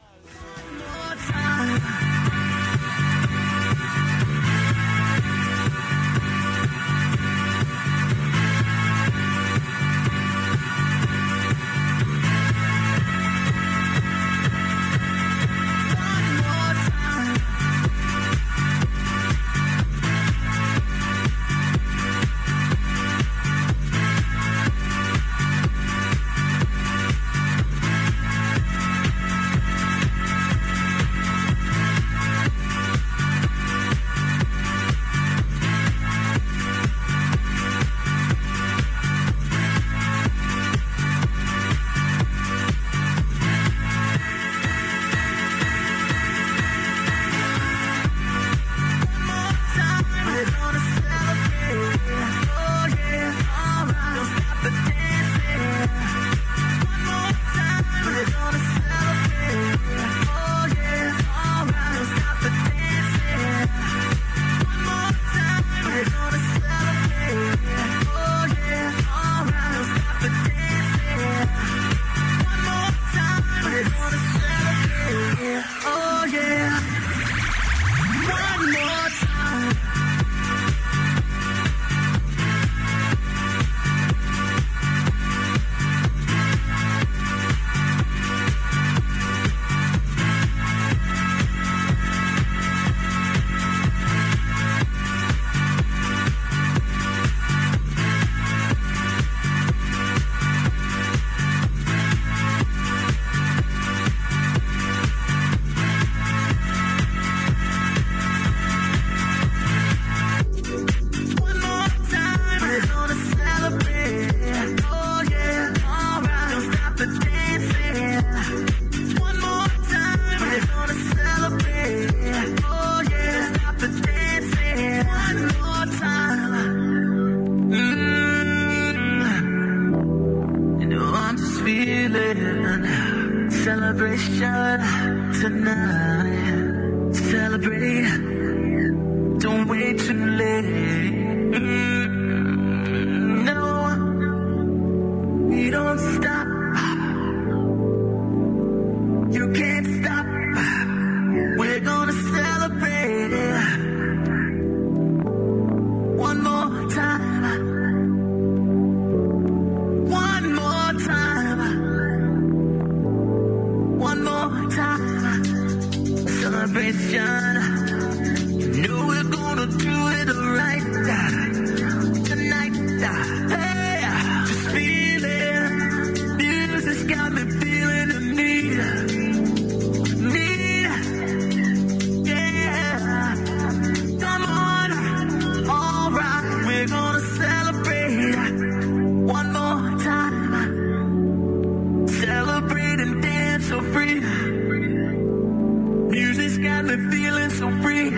Celebration tonight. Celebrate. Don't wait too late. No, we don't stop. You can't stop. You know we're gonna do it right tonight. Hey, just feeling. Music's got me feeling the need. Yeah. Come on. All right, we're gonna celebrate one more time. Celebrate and dance so free. Music's got me feeling so free.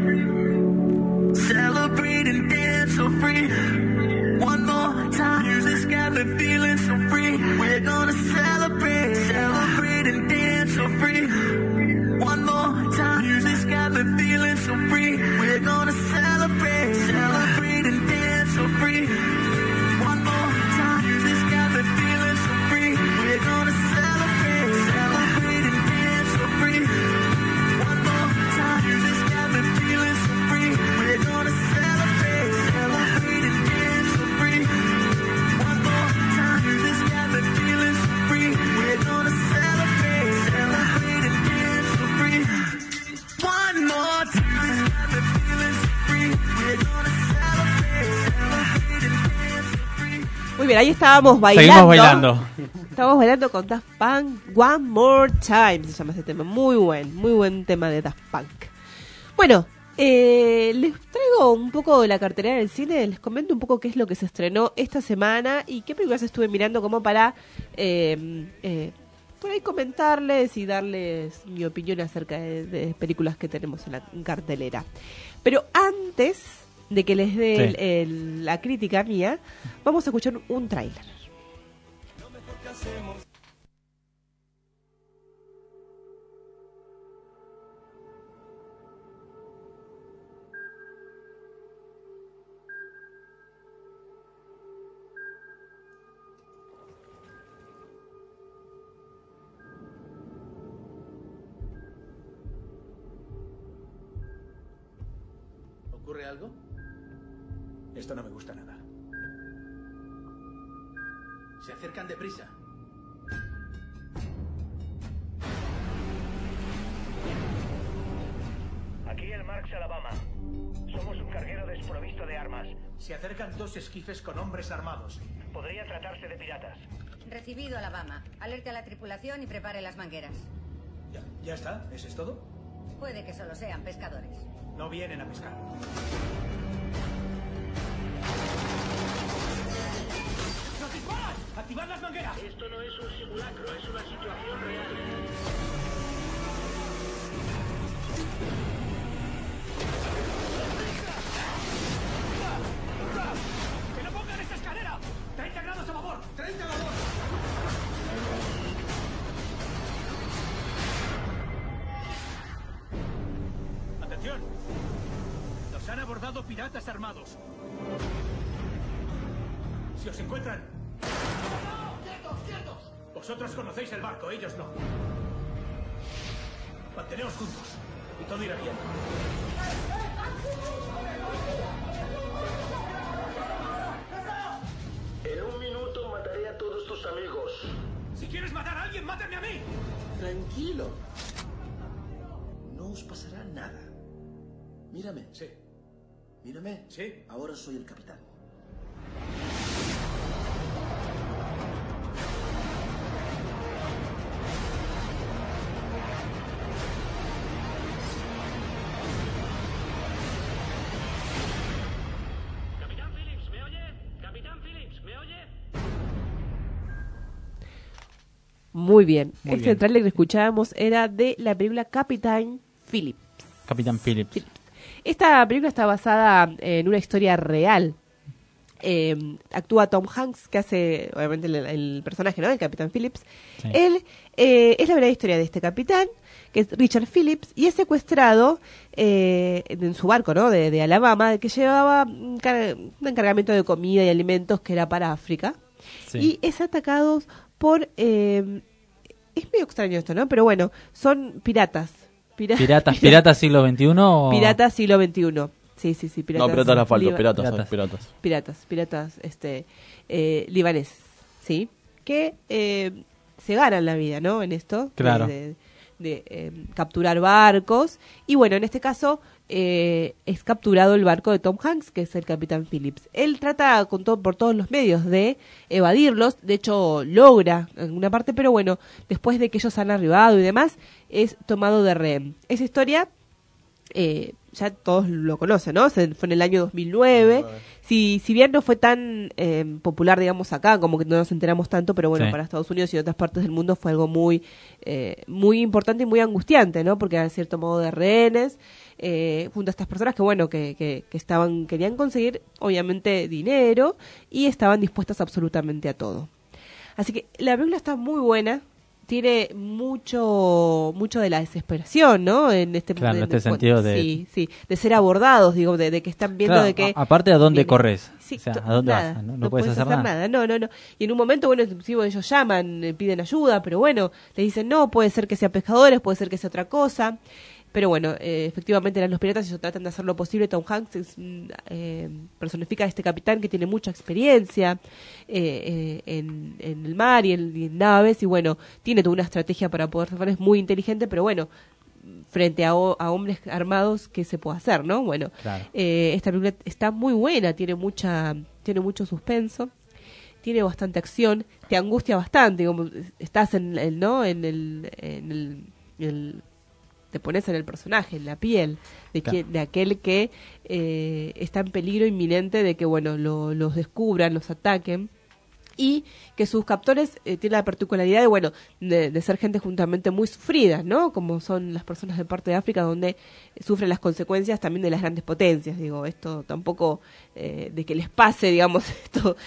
Celebrate and dance so free. One more time. Music's got me feeling so free. We're gonna celebrate, celebrate and dance so free. One more time. Music's got me feeling so free. We're gonna celebrate, celebrate and dance so free. One more time. Music's got me feeling so free. We're gonna celebrate, celebrate and dance so free. One more time. Music's got me feeling so free. We're gonna celebrate, celebrate and dance so free. One more time. Music's got me feeling so free. We're gonna celebrate, celebrate and dance so free. One more time. Music's got me feeling so free. We're gonna celebrate, celebrate and dance so free. Muy bien, ahí estábamos bailando. Seguimos bailando. Estábamos bailando con Daft Punk, One More Time, se llama ese tema. Muy buen tema de Daft Punk. Bueno, les traigo un poco de la cartelera del cine, les comento un poco qué es lo que se estrenó esta semana y qué películas estuve mirando como para por ahí comentarles y darles mi opinión acerca de películas que tenemos en cartelera. Pero antes de que les dé la crítica mía, vamos a escuchar un tráiler. ¿Ocurre algo? Esto no me gusta nada. Se acercan deprisa. Aquí el Marks, Alabama. Somos un carguero desprovisto de armas. Se acercan 2 esquifes con hombres armados. Podría tratarse de piratas. Recibido, Alabama. Alerte a la tripulación y prepare las mangueras. ¿Ya está? ¿Eso es todo? Puede que solo sean pescadores. No vienen a pescar. ¡Nos disparan! ¡Activad las mangueras! Esto no es un simulacro, es una situación real. ¡Que no pongan esta escalera! ¡30 grados a babor! ¡30 a babor! ¡Atención! Nos han abordado piratas armados. Si os encuentran... ¡No! ¡Quietos, quietos! Vosotros conocéis el barco, ellos no. Manteneos juntos y todo irá bien. En un minuto mataré a todos tus amigos. Si quieres matar a alguien, mátame a mí. Tranquilo. No os pasará nada. Mírame. Sí. Mírame. Sí. Ahora soy el capitán. Capitán Phillips, ¿me oye? Capitán Phillips, ¿me oye? Muy bien. Tráiler que escuchábamos era de la película Capitán Phillips. Capitán Phillips. Esta película está basada en una historia real. Actúa Tom Hanks, que hace, obviamente, el personaje, ¿no? El Capitán Phillips. Sí. Él es la verdadera historia de este capitán, que es Richard Phillips, y es secuestrado en su barco, ¿no? De Alabama, que llevaba un encargamiento de comida y alimentos que era para África. Sí. Y es atacado por... es medio extraño esto, ¿no? Pero bueno, son piratas. ¿Piratas siglo XXI o...? Piratas siglo XXI. Sí, piratas. No, piratas la falta, piratas. Libaneses, ¿sí? Que se ganan la vida, ¿no? En esto. Claro. capturar barcos. Y bueno, en este caso es capturado el barco de Tom Hanks, que es el Capitán Phillips. Él trata por todos los medios de evadirlos, de hecho logra en una parte, pero bueno, después de que ellos han arribado y demás, es tomado de rehén. Esa historia ya todos lo conocen, ¿no? Fue en el año 2009. Si bien no fue tan popular, digamos, acá, como que no nos enteramos tanto, pero bueno, para Estados Unidos y otras partes del mundo fue algo muy importante y muy angustiante, ¿no? Porque era cierto modo de rehenes, junto a estas personas que, bueno, que querían conseguir, obviamente, dinero y estaban dispuestas absolutamente a todo. Así que la película está muy buena. Tiene mucho de la desesperación, ¿no? En este sentido de... Sí, de ser abordados, digo, de que están viendo de que... Aparte, ¿a dónde corres? Sí, o sea, ¿a dónde nada, vas? No puedes hacer nada. No. Y en un momento, bueno, inclusive ellos llaman, piden ayuda, pero bueno, les dicen, no, puede ser que sea pescadores, puede ser que sea otra cosa. Pero bueno, efectivamente eran los piratas y ellos tratan de hacer lo posible. Tom Hanks personifica a este capitán que tiene mucha experiencia en el mar y en naves. Y bueno, tiene toda una estrategia para poder zafar. Es muy inteligente, pero bueno, frente a hombres armados, ¿qué se puede hacer, no? Bueno, claro. Esta película está muy buena, tiene mucho suspenso. Tiene bastante acción, te angustia bastante, como estás en te pones en el personaje, en la piel de aquel que está en peligro inminente de que, bueno, los descubran, los ataquen. Y que sus captores tienen la particularidad de, bueno, de ser gente juntamente muy sufrida, ¿no? Como son las personas de parte de África, donde sufren las consecuencias también de las grandes potencias. Digo, esto tampoco de que les pase, digamos, esto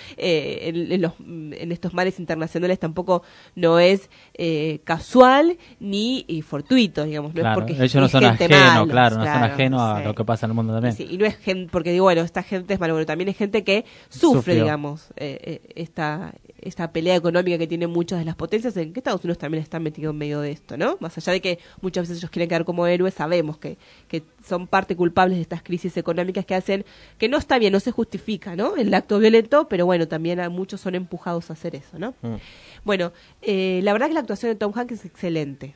en estos mares internacionales tampoco no es casual ni fortuito, digamos. No claro, es porque ellos no son ajenos, no son ajenos a lo que pasa en el mundo también. Sí, y no es gente, porque digo, bueno, esta gente es malo, bueno, también es gente que sufre, digamos, esta pelea económica que tienen muchas de las potencias, en que Estados Unidos también está metido en medio de esto, ¿no? Más allá de que muchas veces ellos quieren quedar como héroes, sabemos que son parte culpables de estas crisis económicas que hacen, que no está bien, no se justifica, ¿no? El acto violento, pero bueno, también muchos son empujados a hacer eso, ¿no? Bueno, la verdad que la actuación de Tom Hanks es excelente,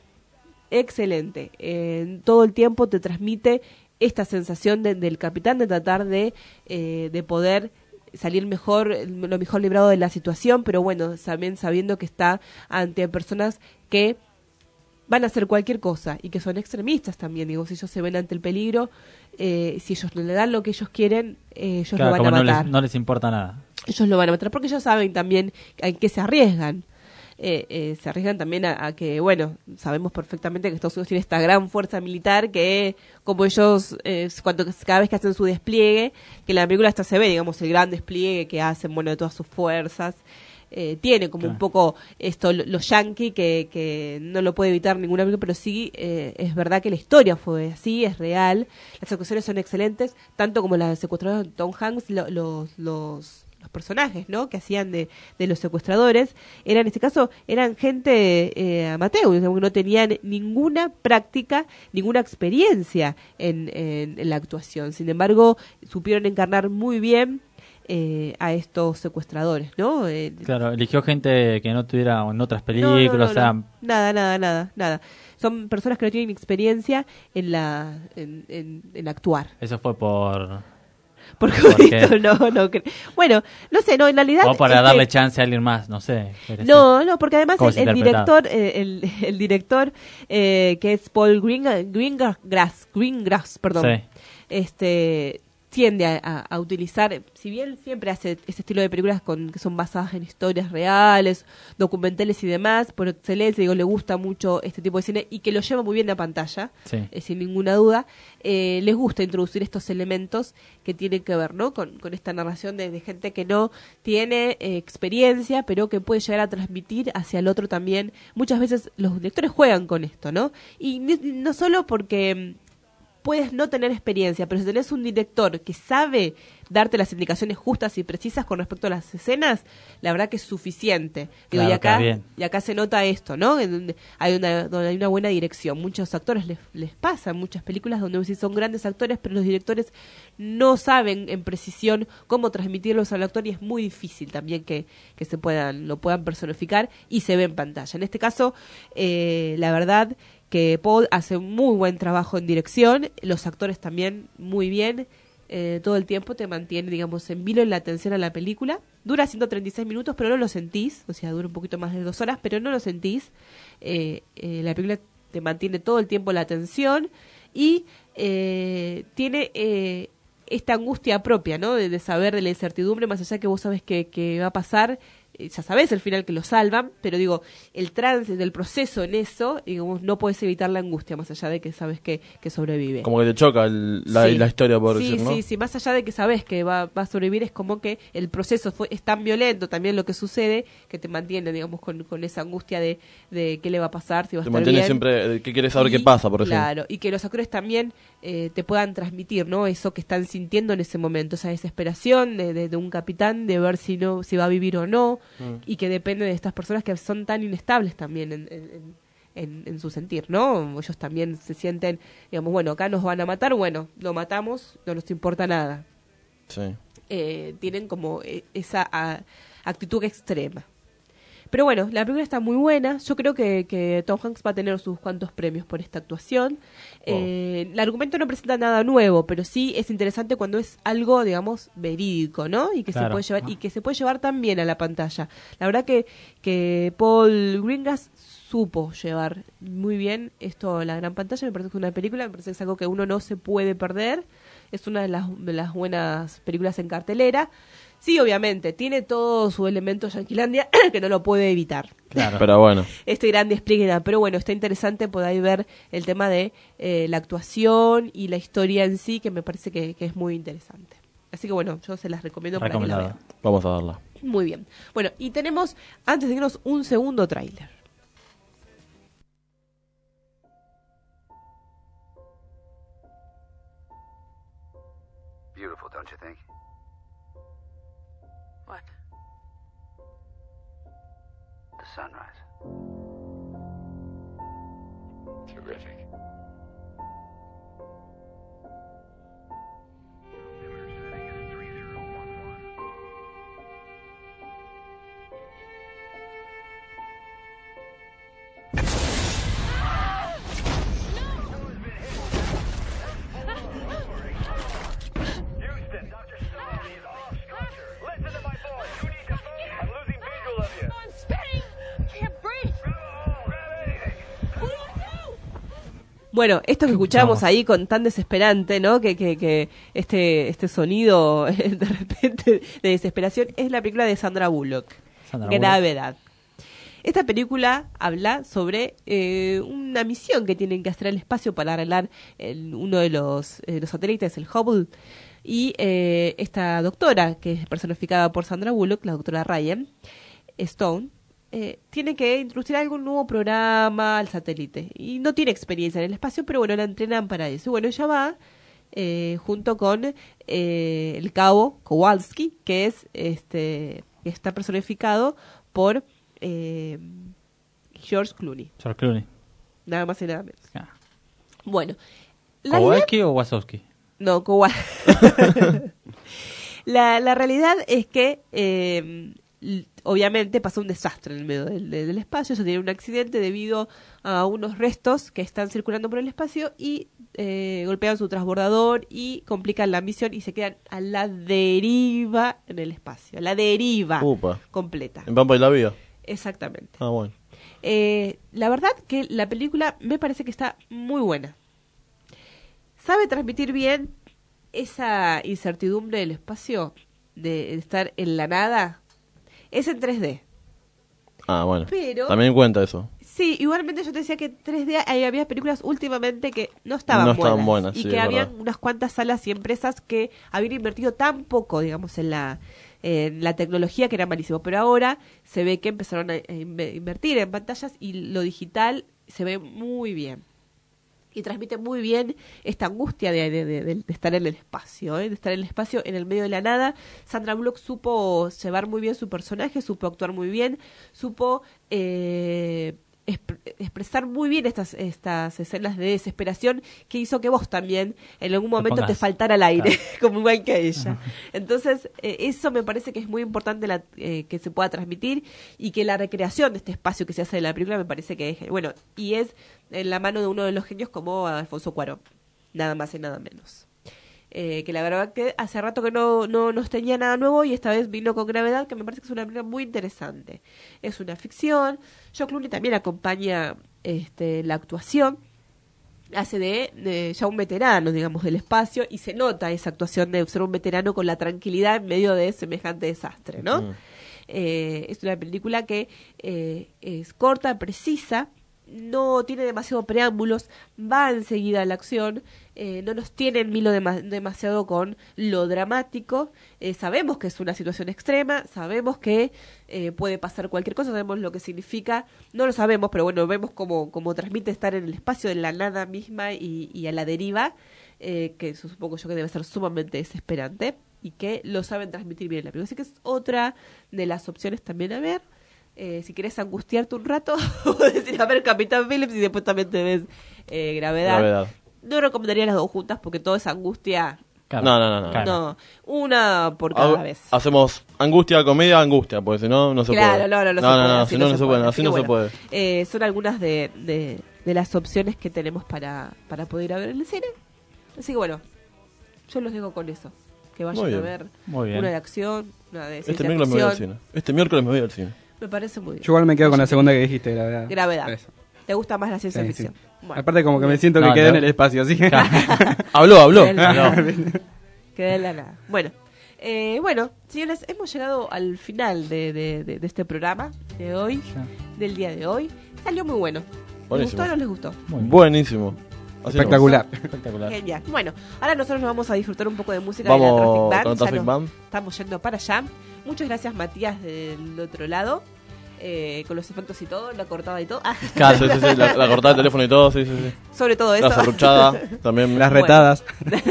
todo el tiempo te transmite esta sensación del capitán de tratar de poder salir lo mejor librado de la situación, pero bueno, también sabiendo que está ante personas que van a hacer cualquier cosa y que son extremistas también, digo, si ellos se ven ante el peligro, si ellos no le dan lo que ellos quieren, ellos lo van a matar. No les importa nada. Ellos lo van a matar porque ellos saben también en qué se arriesgan. Se arriesgan también a que, bueno, sabemos perfectamente que Estados Unidos tiene esta gran fuerza militar que, como ellos, cada vez que hacen su despliegue, que en la película hasta se ve, digamos, el gran despliegue que hacen, bueno, de todas sus fuerzas, tiene como un poco esto, los yankees, que no lo puede evitar ninguna película, pero sí, es verdad que la historia fue así, es real, las actuaciones son excelentes, tanto como las de secuestradores de Tom Hanks, los personajes, ¿no? Que hacían de los secuestradores, en este caso, eran gente amateur, no tenían ninguna práctica, ninguna experiencia en la actuación. Sin embargo, supieron encarnar muy bien a estos secuestradores, ¿no? Claro, eligió gente que no tuviera en otras películas, o sea... Nada. Son personas que no tienen experiencia en actuar. Eso fue por no creo. Bueno, no sé, en realidad... O para darle chance a alguien más, no sé. No, porque además el director, el director que es Paul Greengrass, perdón, sí. Tiende a utilizar, si bien siempre hace ese estilo de películas que son basadas en historias reales, documentales y demás, por excelencia, digo, le gusta mucho este tipo de cine y que lo lleva muy bien a pantalla, sí. Sin ninguna duda, les gusta introducir estos elementos que tienen que ver, ¿no? Con esta narración de gente que no tiene experiencia, pero que puede llegar a transmitir hacia el otro también. Muchas veces los directores juegan con esto, ¿no? Y no solo porque... puedes no tener experiencia, pero si tenés un director que sabe darte las indicaciones justas y precisas con respecto a las escenas, la verdad que es suficiente. Digo, claro, y acá se nota esto, ¿no? Donde hay una buena dirección. Muchos actores les pasa, muchas películas donde sí son grandes actores, pero los directores no saben en precisión cómo transmitirlos al actor y es muy difícil también que lo puedan personificar y se ve en pantalla. En este caso, la verdad que Paul hace un muy buen trabajo en dirección, los actores también muy bien, todo el tiempo te mantiene, digamos, en vilo en la atención a la película. Dura 136 minutos, pero no lo sentís, o sea, dura un poquito más de 2 horas, pero no lo sentís. La película te mantiene todo el tiempo la atención y tiene esta angustia propia, ¿no? De saber de la incertidumbre, más allá que vos sabés que va a pasar, ya sabés el final que lo salvan, pero digo, el trance del proceso en eso, digamos, no podés evitar la angustia, más allá de que sabés que sobrevive. Como que te choca la historia, por decir, ¿no? Sí, más allá de que sabés que va a sobrevivir, es como que el proceso es tan violento también lo que sucede, que te mantiene, digamos, con esa angustia de qué le va a pasar, si va a estar bien. Te mantiene siempre, que quieres saber qué pasa, por ejemplo. Claro, y que los actores también te puedan transmitir, ¿no? Eso que están sintiendo en ese momento, esa desesperación de un capitán, de ver si va a vivir o no, y que depende de estas personas que son tan inestables también en su sentir, ¿no? Ellos también se sienten, digamos, bueno, acá nos van a matar, bueno, lo matamos, no nos importa nada. Sí. Tienen como esa actitud extrema. Pero bueno, la película está muy buena. Yo creo que Tom Hanks va a tener sus cuantos premios por esta actuación. Wow. El argumento no presenta nada nuevo, pero sí es interesante cuando es algo, digamos, verídico, ¿no? Y que se puede llevar y que se puede llevar tan bien a la pantalla. La verdad que Paul Greengrass supo llevar muy bien esto a la gran pantalla. Me parece que es una película, me parece que es algo que uno no se puede perder. Es una de las buenas películas en cartelera. Sí, obviamente, tiene todo su elemento Yanquilandia que no lo puede evitar. Claro. Pero bueno. Este gran despliegue, pero bueno, está interesante poder ver el tema de la actuación y la historia en sí, que me parece que es muy interesante. Así que bueno, yo se las recomiendo para que la vean. Vamos a darla. Muy bien. Bueno, y tenemos, antes de irnos, un segundo tráiler. Beautiful, don't you think? What? The sunrise. Terrific. Bueno, esto que escuchábamos ahí con tan desesperante, ¿no? Que este sonido de repente de desesperación es la película de Sandra Bullock. Gravedad. Esta película habla sobre una misión que tienen que hacer al espacio para arreglar uno de los satélites, el Hubble. Y esta doctora, que es personificada por Sandra Bullock, la doctora Ryan Stone, tiene que introducir algún nuevo programa al satélite. Y no tiene experiencia en el espacio, pero bueno, la entrenan para eso. Y bueno, ella va junto con el cabo Kowalski, que es que está personificado por George Clooney. George Clooney. Nada más y nada menos. Ah. Bueno. ¿Kowalski o Wazowski? No, Kowalski. La realidad es que obviamente pasó un desastre en el medio del espacio. Se tiene un accidente debido a unos restos que están circulando por el espacio y golpean su transbordador y complican la misión y se quedan a la deriva en el espacio. La deriva completa. ¿En Pampa y la Vía? Exactamente. Ah, bueno. La verdad que la película me parece que está muy buena. Sabe transmitir bien esa incertidumbre del espacio, de estar en la nada. Es en 3D. Ah, bueno. Pero también cuenta eso. Sí, igualmente yo te decía que 3D había películas últimamente que no estaban buenas. Y sí, que había unas cuantas salas y empresas que habían invertido tan poco, digamos, en la tecnología, que era malísimo. Pero ahora se ve que empezaron a invertir en pantallas y lo digital se ve muy bien. Y transmite muy bien esta angustia de estar en el espacio, de estar en el espacio en el medio de la nada. Sandra Bullock supo llevar muy bien su personaje, supo actuar muy bien, supo expresar muy bien estas escenas de desesperación que hizo que vos también en algún momento te faltara el aire, claro. Como igual que a ella. Entonces, eso me parece que es muy importante que se pueda transmitir y que la recreación de este espacio que se hace de la película me parece que es, bueno, y es en la mano de uno de los genios como Alfonso Cuarón, nada más y nada menos. Que la verdad que hace rato que no nos tenía nada nuevo y esta vez vino con Gravedad, que me parece que es una película muy interesante. Es una ficción. George Clooney también acompaña la actuación. Hace de ya un veterano, digamos, del espacio, y se nota esa actuación de ser un veterano con la tranquilidad en medio de semejante desastre, ¿no? Es una película que es corta, precisa, no tiene demasiado preámbulos, va enseguida a la acción, no nos tiene en vilo demasiado con lo dramático, sabemos que es una situación extrema, sabemos que puede pasar cualquier cosa, sabemos lo que significa, no lo sabemos, pero bueno, vemos cómo transmite estar en el espacio de la nada misma y a la deriva, que eso supongo yo que debe ser sumamente desesperante y que lo saben transmitir bien en la película, así que es otra de las opciones también a ver. Si querés angustiarte un rato, puedes ir a ver Capitán Phillips y después también te ves Gravedad. No recomendaría las dos juntas porque toda esa angustia... Claro. No, una por cada vez. Hacemos angustia, comedia, angustia, porque si no, no se puede. No se puede. Así no se puede. Son algunas de las opciones que tenemos para poder ir a ver en el cine. Así que bueno, yo los dejo con eso. Que vayan a ver una de acción, una de ciencia ficción. Este miércoles me voy al cine. Me parece muy bien. Yo igual me quedo con la segunda que dijiste, Gravedad. Eso. ¿Te gusta más la ciencia ficción? Sí. Bueno. Aparte como que me siento que quedé en el espacio, así que... Habló. Quedé en la nada. Bueno, señores, hemos llegado al final de este programa de hoy, del día de hoy. Salió muy bueno. ¿Les gustó o no les gustó? Buenísimo. Espectacular. Genial. Bueno, ahora nosotros nos vamos a disfrutar un poco de música de la Traffic Band. Estamos yendo para allá. Muchas gracias, Matías, del otro lado. Con los efectos y todo, la cortada y todo. Claro, sí, la cortada del teléfono y todo, sí. Sobre todo eso. La serruchada, también. Las retadas.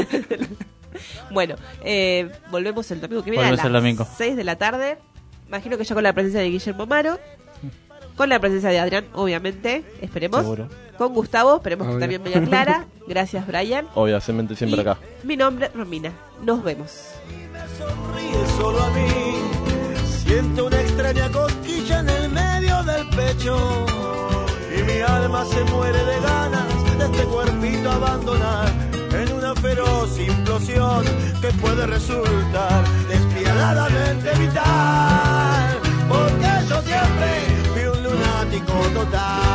Bueno, volvemos el domingo que viene a las 6 de la tarde. Imagino que ya con la presencia de Guillermo Amaro. Con la presencia de Adrián, obviamente, esperemos. Seguro. Con Gustavo, esperemos que también venga Clara. Gracias, Brian. Obviamente, siempre acá. Mi nombre es Romina. Nos vemos. Sonríe solo a mí. Siento una extraña cosquilla en el medio del pecho. Y mi alma se muere de ganas de este cuerpito abandonar en una feroz implosión que puede resultar despiadadamente vital. Porque yo siempre fui un lunático total.